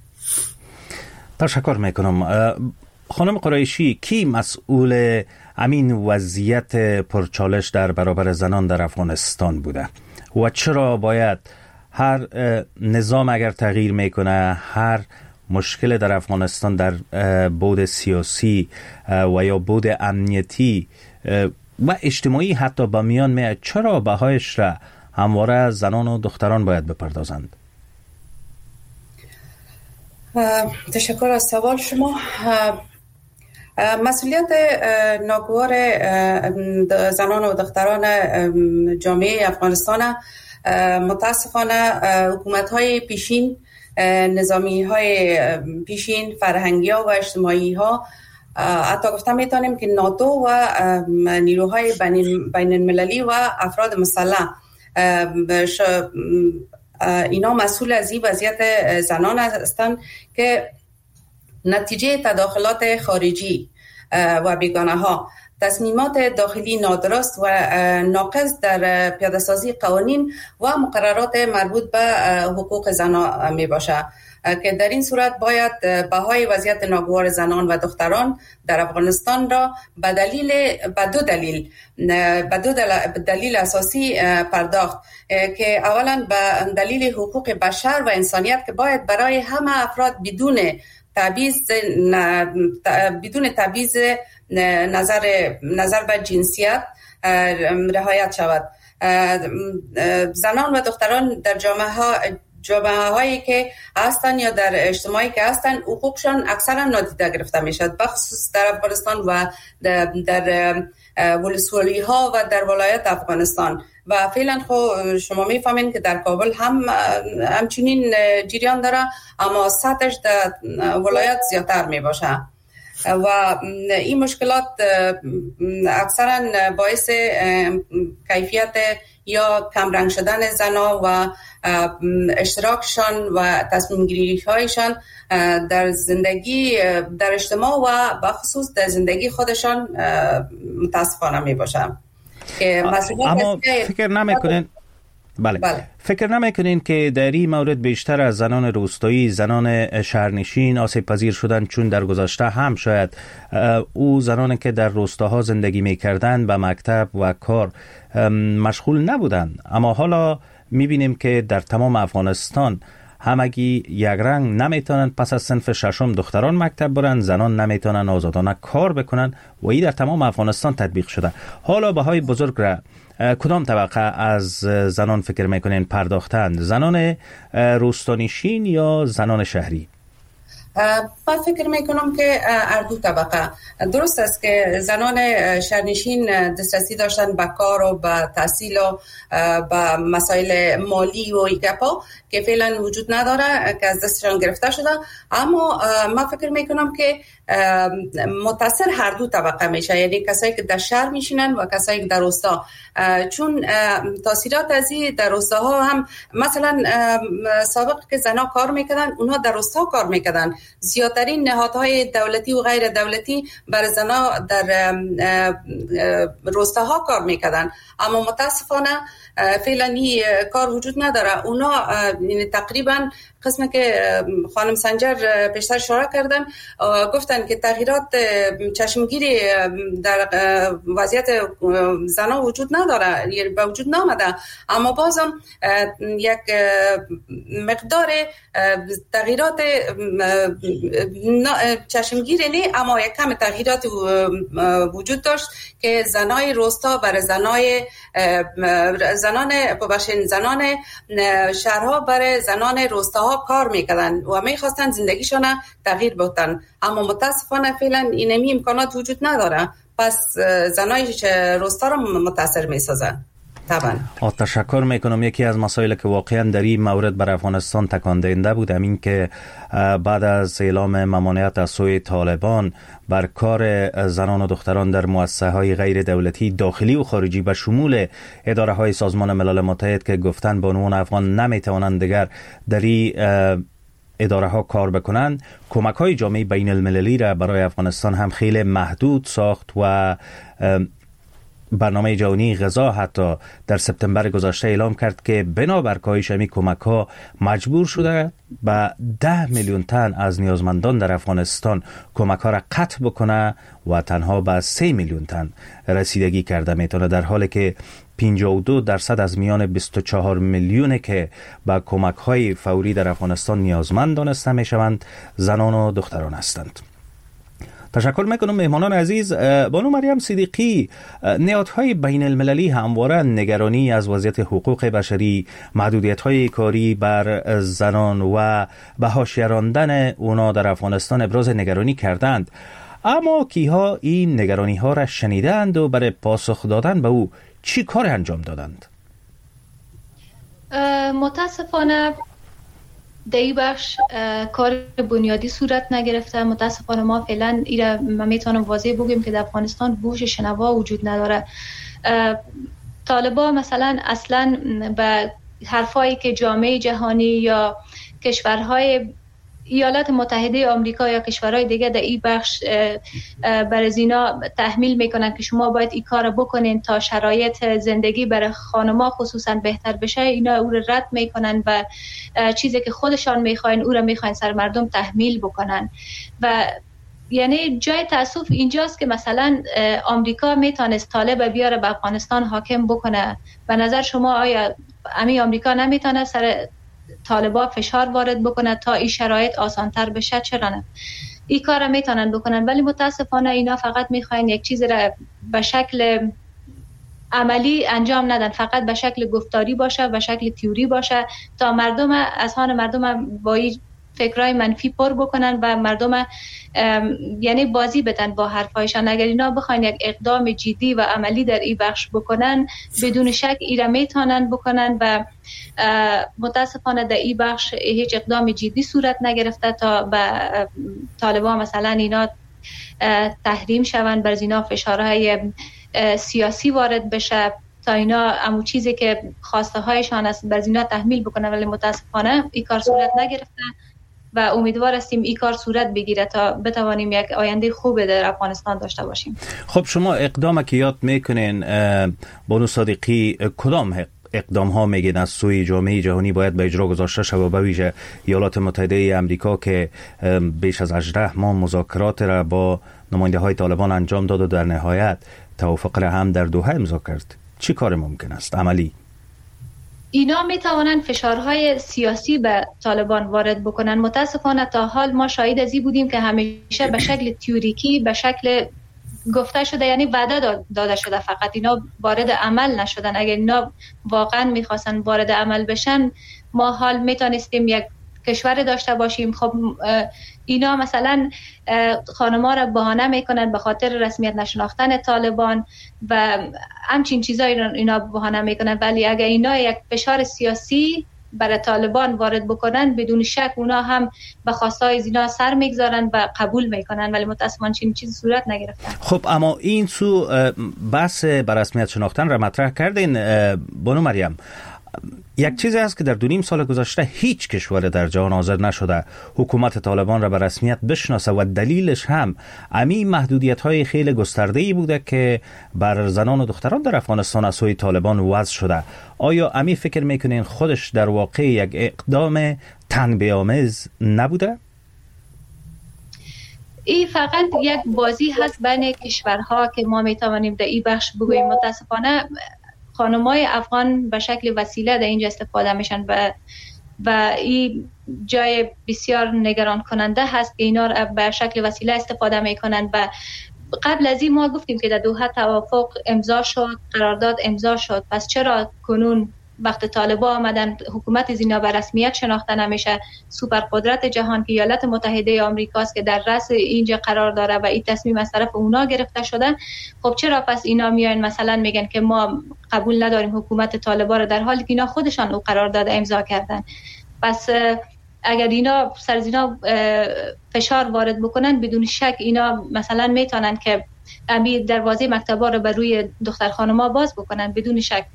تشکر میکنم. خانم قریشی، کی مسئول امین وضعیت پرچالش در برابر زنان در افغانستان بوده و چرا باید هر نظام اگر تغییر میکنه، هر مشکل در افغانستان در بعد سیاسی و یا بعد امنیتی و اجتماعی حتی با میان میاد، چرا بهایش را همواره زنان و دختران باید بپردازند؟ تشکر از سوال شما. مسئولیت ناگوار زنان و دختران جامعه افغانستان متاسفانه حکومت‌های پیشین، نظامی‌های پیشین، فرهنگی‌ها و اجتماعی‌ها، حتی گفته میتونیم که ناتو و نیروهای بین المللی و افراد مسلح، اینا مسئول از این وضعیت زنان هستند که نتیجه تداخلات خارجی و بیگانه ها، تصمیمات داخلی نادرست و ناقص در پیاده سازی قوانین و مقررات مربوط به حقوق زنان می باشه که در این صورت باید بهای وضعیت ناگوار زنان و دختران در افغانستان را به دلیل به دو دلیل به دو دلیل اساسی پرداخت که اولا به دلیل حقوق بشر و انسانیت که باید برای همه افراد بدون تبعیض بدون تبعیض نظر نظر به جنسیت رعایت شود. زنان و دختران در جامعه ها جامعه هایی که هستن یا در اجتماعی که هستن، حقوقشان اکثرا نادیده گرفته میشد، بخصوص در افغانستان و در, در ولسوالی ها و در ولایت افغانستان. و فعلا خب شما میفهمین که در کابل هم همچنین جریان داره، اما سطحش در ولایت زیادتر می باشه و این مشکلات اکثرا باعث کیفیت یا کمرنگ شدن زنها و اشتراکشان و تصمیم گیری هایشان در زندگی در اجتماع و بخصوص در زندگی خودشان متاسفانه می باشه. اما فکر نمیکنین بله. بله فکر نمیکنین که در این مورد بیشتر از زنان روستایی، زنان شهرنشین آسیب پذیر شدن؟ چون در گذشته هم شاید او زنانی که در روستاها زندگی میکردن به مکتب و کار مشغول نبودن، اما حالا میبینیم که در تمام افغانستان همگی یک رنگ نمیتونن پس از صنف ششم دختران مکتب برن، زنان نمیتونن آزادانه کار بکنن و این در تمام افغانستان تطبیق شده. حالا بهای بزرگ را کدام طبقه از زنان فکر میکنین پرداختند؟ زنان روستانشین یا زنان شهری؟ من فکر میکنم که هر دو طبقه. درست است که زنان شهرنشین دسترسی داشتن به کار و به تحصیل و به مسائل مالی و ایگپا که فعلا وجود نداره که از دستشان گرفته شده، اما من فکر میکنم که متاثر هر دو طبقه میشه، یعنی کسایی که در شهر میشینن و کسایی که در روستا، چون تاثیرات از این در روستاها هم مثلا سابق که زنا کار میکردن اونها در روستا کار میکردن، زیادترین نهادهای دولتی و غیر دولتی بر زنا در روستاها کار میکردن، اما متاسفانه فعلا این کار وجود نداره. اونا تقریبا قسمی که خانم سنجر پیشتر اشاره کردن گفتن که تغییرات چشمگیری در وضعیت زنان وجود نداره، به وجود نامده، اما بازم یک مقدار تغییرات چشمگیری نه، اما یک کم تغییرات وجود داشت که زنای روستا برای زنای زنان ببخشید زنان شهرها برای زنان روستاها کار میکردن و میخواستن زندگیشون تغییر بدن، اما متاسفانه فعلا اینمی امکانات وجود نداره، پس زنای روستا رو متاثر میسازن. طبعا تشکر میکنم. یکی از مسائلی که واقعا در این مورد بر افغانستان تکان دهنده بود همین که بعد از اعلام ممانعت از سوی طالبان بر کار زنان و دختران در مؤسسه های غیر دولتی داخلی و خارجی به شمول اداره های سازمان ملل متحد که گفتن بانوان افغان نمیتوانند دیگر در این اداره ها کار بکنند، کمک های جامعه بین المللی را برای افغانستان هم خیلی محدود ساخت و برنامه جهانی غذا حتی در سپتامبر گذشته اعلام کرد که بنابر کاهش همی کمک ها مجبور شده به ده میلیون تن از نیازمندان در افغانستان کمک ها را قطع بکنه و تنها به سه میلیون تن رسیدگی کرده میتونه، در حالی که پنجاه و دو درصد از میان بیست و چهار میلیون که به کمک های فوری در افغانستان نیازمند دانسته میشوند زنان و دختران هستند. تشکر میکنم مهمانان عزیز. بانو مریم صدیقی، نهادهای بین المللی همواره نگرانی از وضعیت حقوق بشری، محدودیت‌های کاری بر زنان و به حاشیه راندن اونا در افغانستان ابراز نگرانی کردند، اما کیها این نگرانی ها را شنیدند و برای پاسخ دادن به او چی کار انجام دادند؟ متاسفانه در این بخش کار بنیادی صورت نگرفته. متاسفانه ما فعلا ایره ما میتونم واضح بگیم که در افغانستان گوش شنوا وجود نداره. طالبان مثلا اصلا به حرفایی که جامعه جهانی یا کشورهای ایالات متحده آمریکا یا کشورهای دیگه در این بخش برای زینا تحمیل میکنن که شما باید این کار بکنین تا شرایط زندگی برای خانم‌ها خصوصا بهتر بشه، اینا او رو رد میکنن و چیزی که خودشان میخواین او رو میخواین سر مردم تحمیل بکنن. و یعنی جای تأسف اینجاست که مثلا آمریکا میتونست طالب بیاره به افغانستان حاکم بکنه. به نظر شما آیا امی آمریکا نمیتونه سر طالبا فشار وارد بکنه تا این شرایط آسانتر بشه؟ چرا نه؟ این کار میتونن بکنن، ولی متاسفانه اینا فقط میخواین یک چیز را به شکل عملی انجام ندن، فقط به شکل گفتاری باشه، به شکل تئوری باشه تا مردم اذهان مردم با این فکرای منفی پر بکنن و مردم یعنی بازی بدن با حرفایشان. اگر اینا بخواین یک اقدام جدی و عملی در این بخش بکنن بدون شک ایره میتونن بکنن و متاسفانه در این بخش هیچ اقدام جدی صورت نگرفته تا به طالبان مثلا اینا تحریم شون، بر اینا فشارهای سیاسی وارد بشه تا اینا همون چیزی که خواسته هایشان است بر اینا تحمیل بکنن، ولی متاسفانه این کار صورت نگرفته و امیدوار هستیم این کار صورت بگیره تا بتوانیم یک آینده خوب در افغانستان داشته باشیم. خب شما اقدام که یاد میکنین بانو صادقی، کدام اقدام ها میگین از سوی جامعه جهانی باید به اجرا گذاشته شود، به ویژه ایالات متحده آمریکا که بیش از هجده ماه مذاکرات را با نماینده های طالبان انجام داد و در نهایت توافق را هم در دوحه امضا کرد؟ چی کار ممکن است عملی؟ اینا می توانند فشارهای سیاسی به طالبان وارد بکنن. متاسفانه تا حال ما شاهد ازی بودیم که همیشه به شکل تئوریکی، به شکل گفته شده، یعنی وعده داده شده، فقط اینا وارد عمل نشدن. اگر اینا واقعا میخواستن وارد عمل بشن، ما حال میتونستیم یک کشور داشته باشیم. خب اینا مثلا خانم‌ها را بهانه میکنن به خاطر رسمیت نشناختن طالبان و همچین چیزا اینا بهانه میکنن، ولی اگر اینا یک فشار سیاسی برای طالبان وارد بکنن، بدون شک اونا هم به خواستای اینا سر میگذارن و قبول میکنن، ولی متاسفانه چنین چیزی صورت نگرفتن. خب اما این سو بحث بر رسمیت شناختن را مطرح کردین بانو مریم. یک چیزی است که در دو نیم سال گذشته هیچ کشور در جهان حاضر نشده حکومت طالبان را به رسمیت بشناسه و دلیلش هم امی محدودیت‌های خیلی گسترده‌ای بوده که بر زنان و دختران در افغانستان از سوی طالبان وضع شده. آیا امی فکر میکنین خودش در واقع یک اقدام تنبیه‌آمیز نبوده؟ این فقط یک بازی هست بین کشورها که ما میتوانیم در این بخش بگوییم. متاسفانه خانم‌های افغان به شکل وسیله در اینجا استفاده میشن و و این جای بسیار نگران کننده هست که اینا را به شکل وسیله استفاده میکنن. و قبل از این ما گفتیم که در دوحه توافق امضا شد، قرارداد امضا شد، پس چرا کنون وقت طالبان آمدن حکومت اینا به رسمیت شناخته نمیشه؟ سوپر قدرت جهان که ایالات متحده آمریکاست که در رأس اینجا قرار داره و این تصمیم از طرف اونا گرفته شدن. خب چرا پس اینا میاین مثلا میگن که ما قبول نداریم حکومت طالبان رو، در حالی که اینا خودشان او قرارداد امضا کردن؟ پس اگر اینا سر از اینا فشار وارد بکنن، بدون شک اینا مثلا میتونن که امی دروازه مکتبا رو بر روی دختر خانما باز بکنن، بدون شک.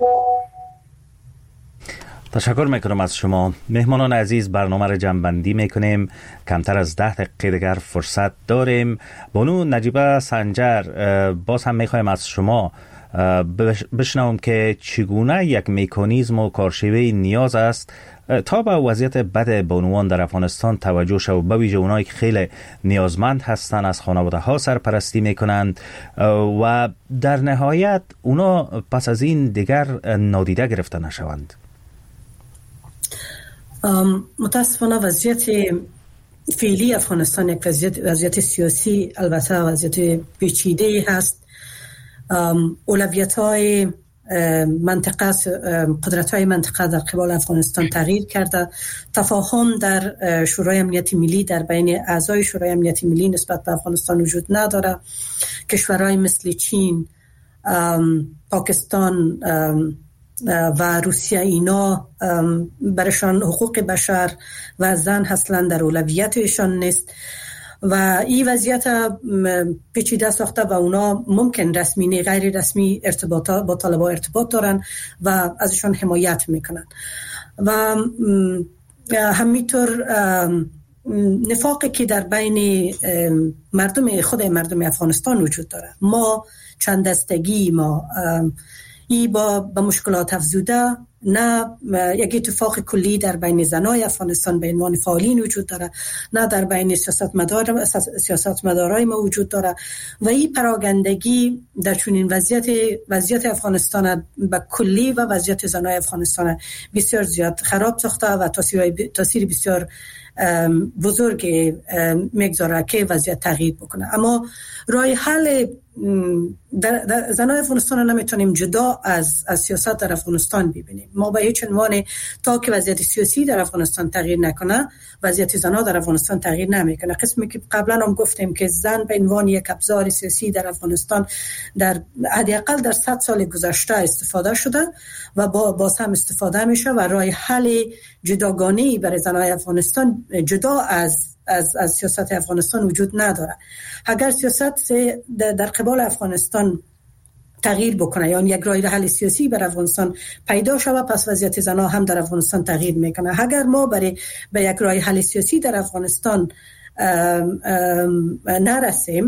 تشکر میکنم از شما. مهمانان عزیز، برنامه را جمع‌بندی میکنیم، کمتر از ده دقیقه دیگر فرصت داریم. بانو نجیبه سنجر، باز هم میخوایم از شما بشنوم که چگونه یک مکانیزم و کارشیوه نیاز است تا به وضعیت بد بانوان در افغانستان توجه شد، به ویژه اونایی که خیلی نیازمند هستند، از خانواده ها سرپرستی میکنند و در نهایت اونا پس از این دیگر نادیده گرفته نشوند. متاسفانه وضعیت فعلی افغانستان یک وضعیت, وضعیت سیاسی البته وضعیت پیچیده هست. اولویت های منطقه، قدرت های منطقه در قبال افغانستان تغییر کرده. تفاهم در شورای امنیت ملی در بین اعضای شورای امنیت ملی نسبت به افغانستان وجود نداره. کشورهای مثل چین، پاکستان و روسیه اینا برشان حقوق بشر و زن اصلا در اولویتشان نیست و این وضعیت پیچیده ساخته و اونا ممکن رسمی نه غیر رسمی ارتباطات با طالبان ارتباط دارن و ازشان حمایت میکنن و همینطور نفاقی که در بین مردم خود مردم افغانستان وجود داره. ما چند دستگی، ما ای با به مشکلات افزوده، نه یک اتفاق کلی در بین زنای افغانستان به عنوان فعالین وجود داره، نه در بین سیاستمدار سیاستمدارای ما وجود داره و این پراگندگی در چنین وضعیت وضعیت افغانستان به کلی و وضعیت زنای افغانستان بسیار زیاد خراب ساخته و تاثیر تاثیر بسیار بزرگ میگذاره که وضعیت تغییر بکنه. اما راه حل در, در زنای افغانستان رو نمیتونیم جدا از از سیاست در افغانستان ببینیم. ما به هیچ عنوان تا که وضعیت سیاسی در افغانستان تغییر نکنه، وضعیت زنها در افغانستان تغییر نمیکنه. قسمی که قبلا هم گفتیم که زن به عنوان یک ابزار سیاسی در افغانستان در حداقل در صد سال گذشته استفاده شده و با باز هم استفاده میشه و راه حل جداگانه‌ای برای زنای افغانستان جدا از از از سیاست افغانستان وجود نداره. اگر سیاست در قبال افغانستان تغییر بکنه یا یک راه حل سیاسی بر افغانستان پیدا شود، پس وضعیت زنها هم در افغانستان تغییر میکنه. اگر ما برای به یک راه حل سیاسی در افغانستان ام ام نرسیم،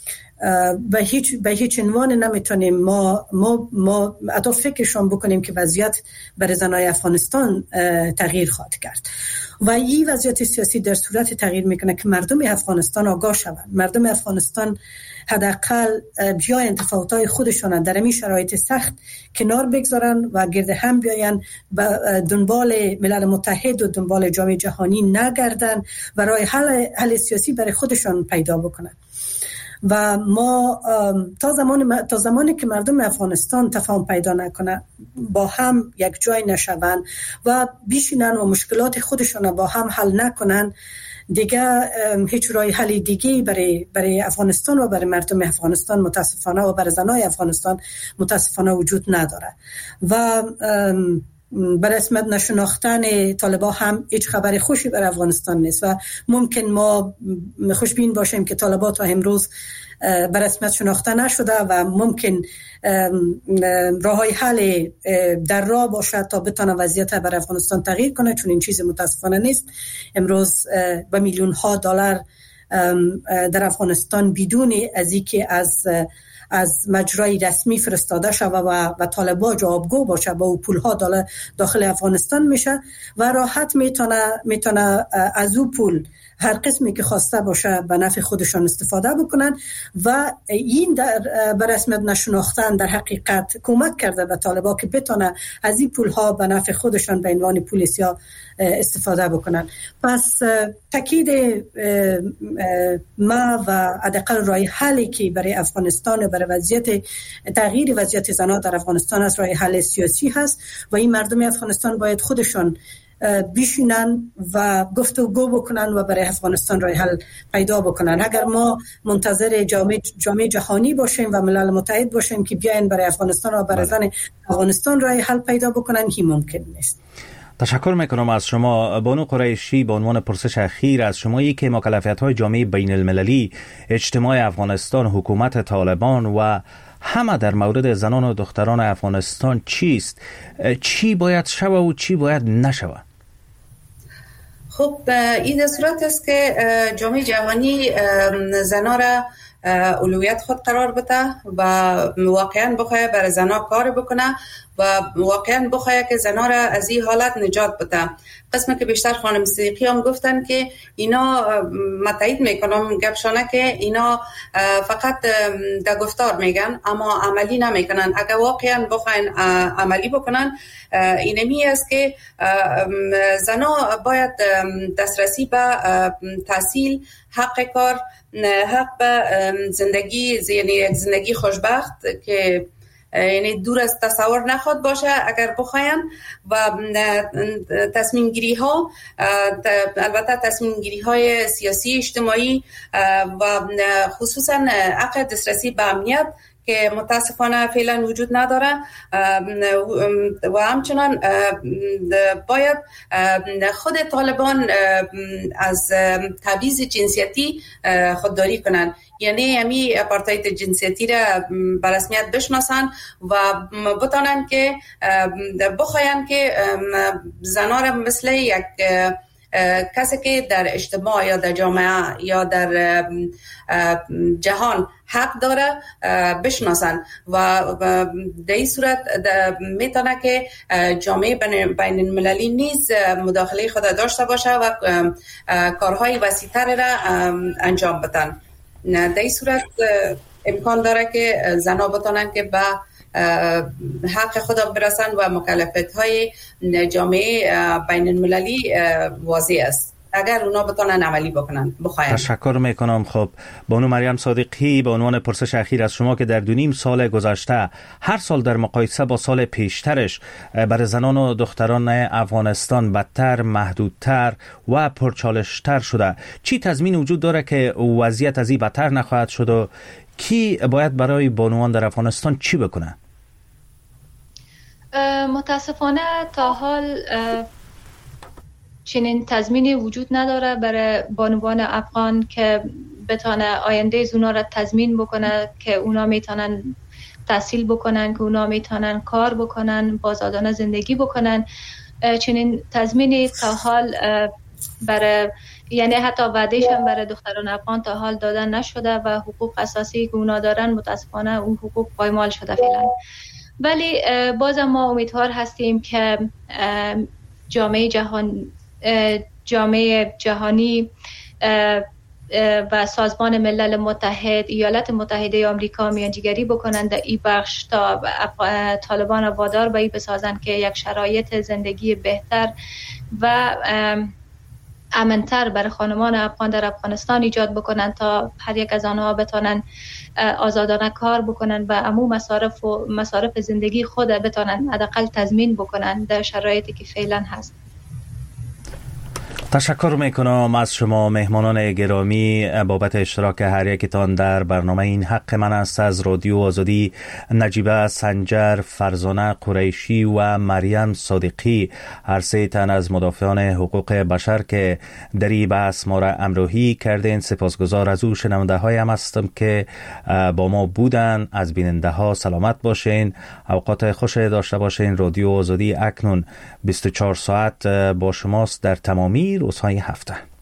به هیچ به هیچ عنوان نمیتونیم ما ما ما حتی فکرشون بکنیم که وضعیت برای زنای افغانستان تغییر خواهد کرد. و این وضعیت سیاسی در صورت تغییر میکنه که مردم افغانستان آگاه شوند، مردم افغانستان حداقل بیاین تفاوت‌های خودشون در این شرایط سخت کنار بگذارن و گرد هم بیاین و دنبال ملل متحد و دنبال جامعه جهانی نگردن و راه حل حل سیاسی برای خودشون پیدا بکنن. و ما تا زمان تا زمانی که مردم افغانستان تفاهم پیدا نکنه، با هم یک جای نشون و بیشینن و مشکلات خودشون با هم حل نکنن، دیگه هیچ راه حل دیگه برای برای افغانستان و برای مردم افغانستان متاسفانه و برای زنای افغانستان متاسفانه وجود نداره. و بر رسمیت نشناختن طالبان هم هیچ خبر خوشی بر افغانستان نیست و ممکن ما خوشبین باشیم که طالبان تا امروز بر رسمیت شناخته نشده و ممکن راههای حل در راه باشد تا بتونه وضعیت بر افغانستان تغییر کنه، چون این چیز متاسفانه نیست. امروز با میلیون ها دلار در افغانستان بدون از اینکه از از مجرای رسمی فرستاده شود و, و طالبان جوابگو باشه با او پول ها داخل, داخل افغانستان میشه و راحت میتونه میتونه از او پول هر قسمی که خواسته باشه به نفع خودشان استفاده بکنن و این در بر رسمیت نشناختن در حقیقت کمک کرده به طالبان که بتونه از این پول ها به نفع خودشان به عنوان پول سیاه استفاده بکنن. پس تاکید ما و حداقل راه حلی که برای افغانستان و برای وضعیت تغییر وضعیت زنان در افغانستان از راه حل سیاسی هست و این مردم افغانستان باید خودشان بیشینن و گفتگو بکنن و برای افغانستان راه حل پیدا بکنن. اگر ما منتظر جامعه جامعه جهانی باشیم و ملل متحد باشیم که بیاین برای افغانستان و برای زن افغانستان راه حل پیدا بکنن، این ممکن نیست. تشکر میکنم از شما بانو قریشی. به عنوان پرسش اخیر از شما، که مکلفیت‌های جامعه بین المللی، اجتماع افغانستان، حکومت طالبان و همه در مورد زنان و دختران افغانستان چیست؟ چی باید شوه و چی باید نشوه؟ خب این در صورت است که جامعه جهانی زنها را اولویت خود قرار بده و واقعا بخواه برای زنها کار بکنه و واقعا بخواه که زنها را از این حالت نجات بده. قسمی که بیشتر خانم صدیقی هم گفتن که اینا متایید میکنم گپشانه که اینا فقط در گفتار میگن اما عملی نمیکنن. اگر واقعا بخواین عملی بکنن، اینمی است که زنها باید دسترسی به تحصیل، حق کار، حق به زندگی، یعنی زندگی خوشبخت که یعنی دور از تصور نخواد باشه اگر بخواین، و تصمیم گیری ها، البته تصمیم گیری های سیاسی اجتماعی و خصوصا حق دسترسی به امنیت که متاسفانه فعلا وجود نداره و همچنان باید خود طالبان از تبعیض جنسیتی خودداری کنند، یعنی همی اپارتاید جنسیتی را به رسمیت بشناسن و بتانن که بخواین که زنان را مثل یک کسی که در اجتماع یا در جامعه یا در جهان حق داره بشناسن و در این صورت میتونه که جامعه بین المللی نیز مداخله خود داشته باشه و کارهای وسیع‌تر را انجام بدن. در این صورت امکان داره که زنها بتونن که به حق خود برسن و مکلفیت‌های جامعه بین المللی واضح است اگر اونا بتونن عملی بکنن بخواین. تشکر میکنم. خب بانو مریم صادقی، به عنوان پرسش اخیر از شما که در دو نیم سال گذشته هر سال در مقایسه با سال پیشترش برای زنان و دختران افغانستان بدتر، محدودتر و پرچالشتر شده، چی تضمین وجود داره که وضعیت از این بدتر نخواهد شد و کی باید برای بانوان در افغانستان چی بکنه؟ متاسفانه تا حال چنین تضمینی وجود نداره برای بانوان افغان که بتونه آینده زونا را تضمین بکنه که اونا میتونن تحصیل بکنن، که اونا میتونن کار بکنن، آزادانه زندگی بکنن. چنین تضمینی تا حال برای یعنی حتی وعدهش هم برای دختران افغان تا حال دادن نشده و حقوق اساسی که اونا دارن متاسفانه اون حقوق پایمال شده فعلا. ولی باز ما امیدوار هستیم که جامعه جهان جامعه جهانی و سازمان ملل متحد، ایالات متحده آمریکا میانجیگری بکنند در این بخش تا طالبان را وادار به این بسازند که یک شرایط زندگی بهتر و امن‌تر برای خانمان افغان در افغانستان ایجاد بکنند تا هر یک از آنها بتونن آزادانه کار بکنن و عموم مصارف و مصارف زندگی خود بتونن حداقل تضمین بکنن در شرایطی که فعلا هست. تشکر میکنم از شما مهمانان گرامی بابت اشتراک هر یکتان در برنامه این حق من است از رادیو آزادی. نجیبه سنجر، فرزانه قریشی و مریم صادقی، هر سه تن از مدافعان حقوق بشر که در این بحث ما را همراهی کردین. سپاسگزار از او. شنونده هایم هستم که با ما بودن. از بیننده ها سلامت باشین، اوقات خوش داشته باشین. رادیو آزادی اکنون بیست و چهار ساعت با شماست در تمامی روزهای هفته.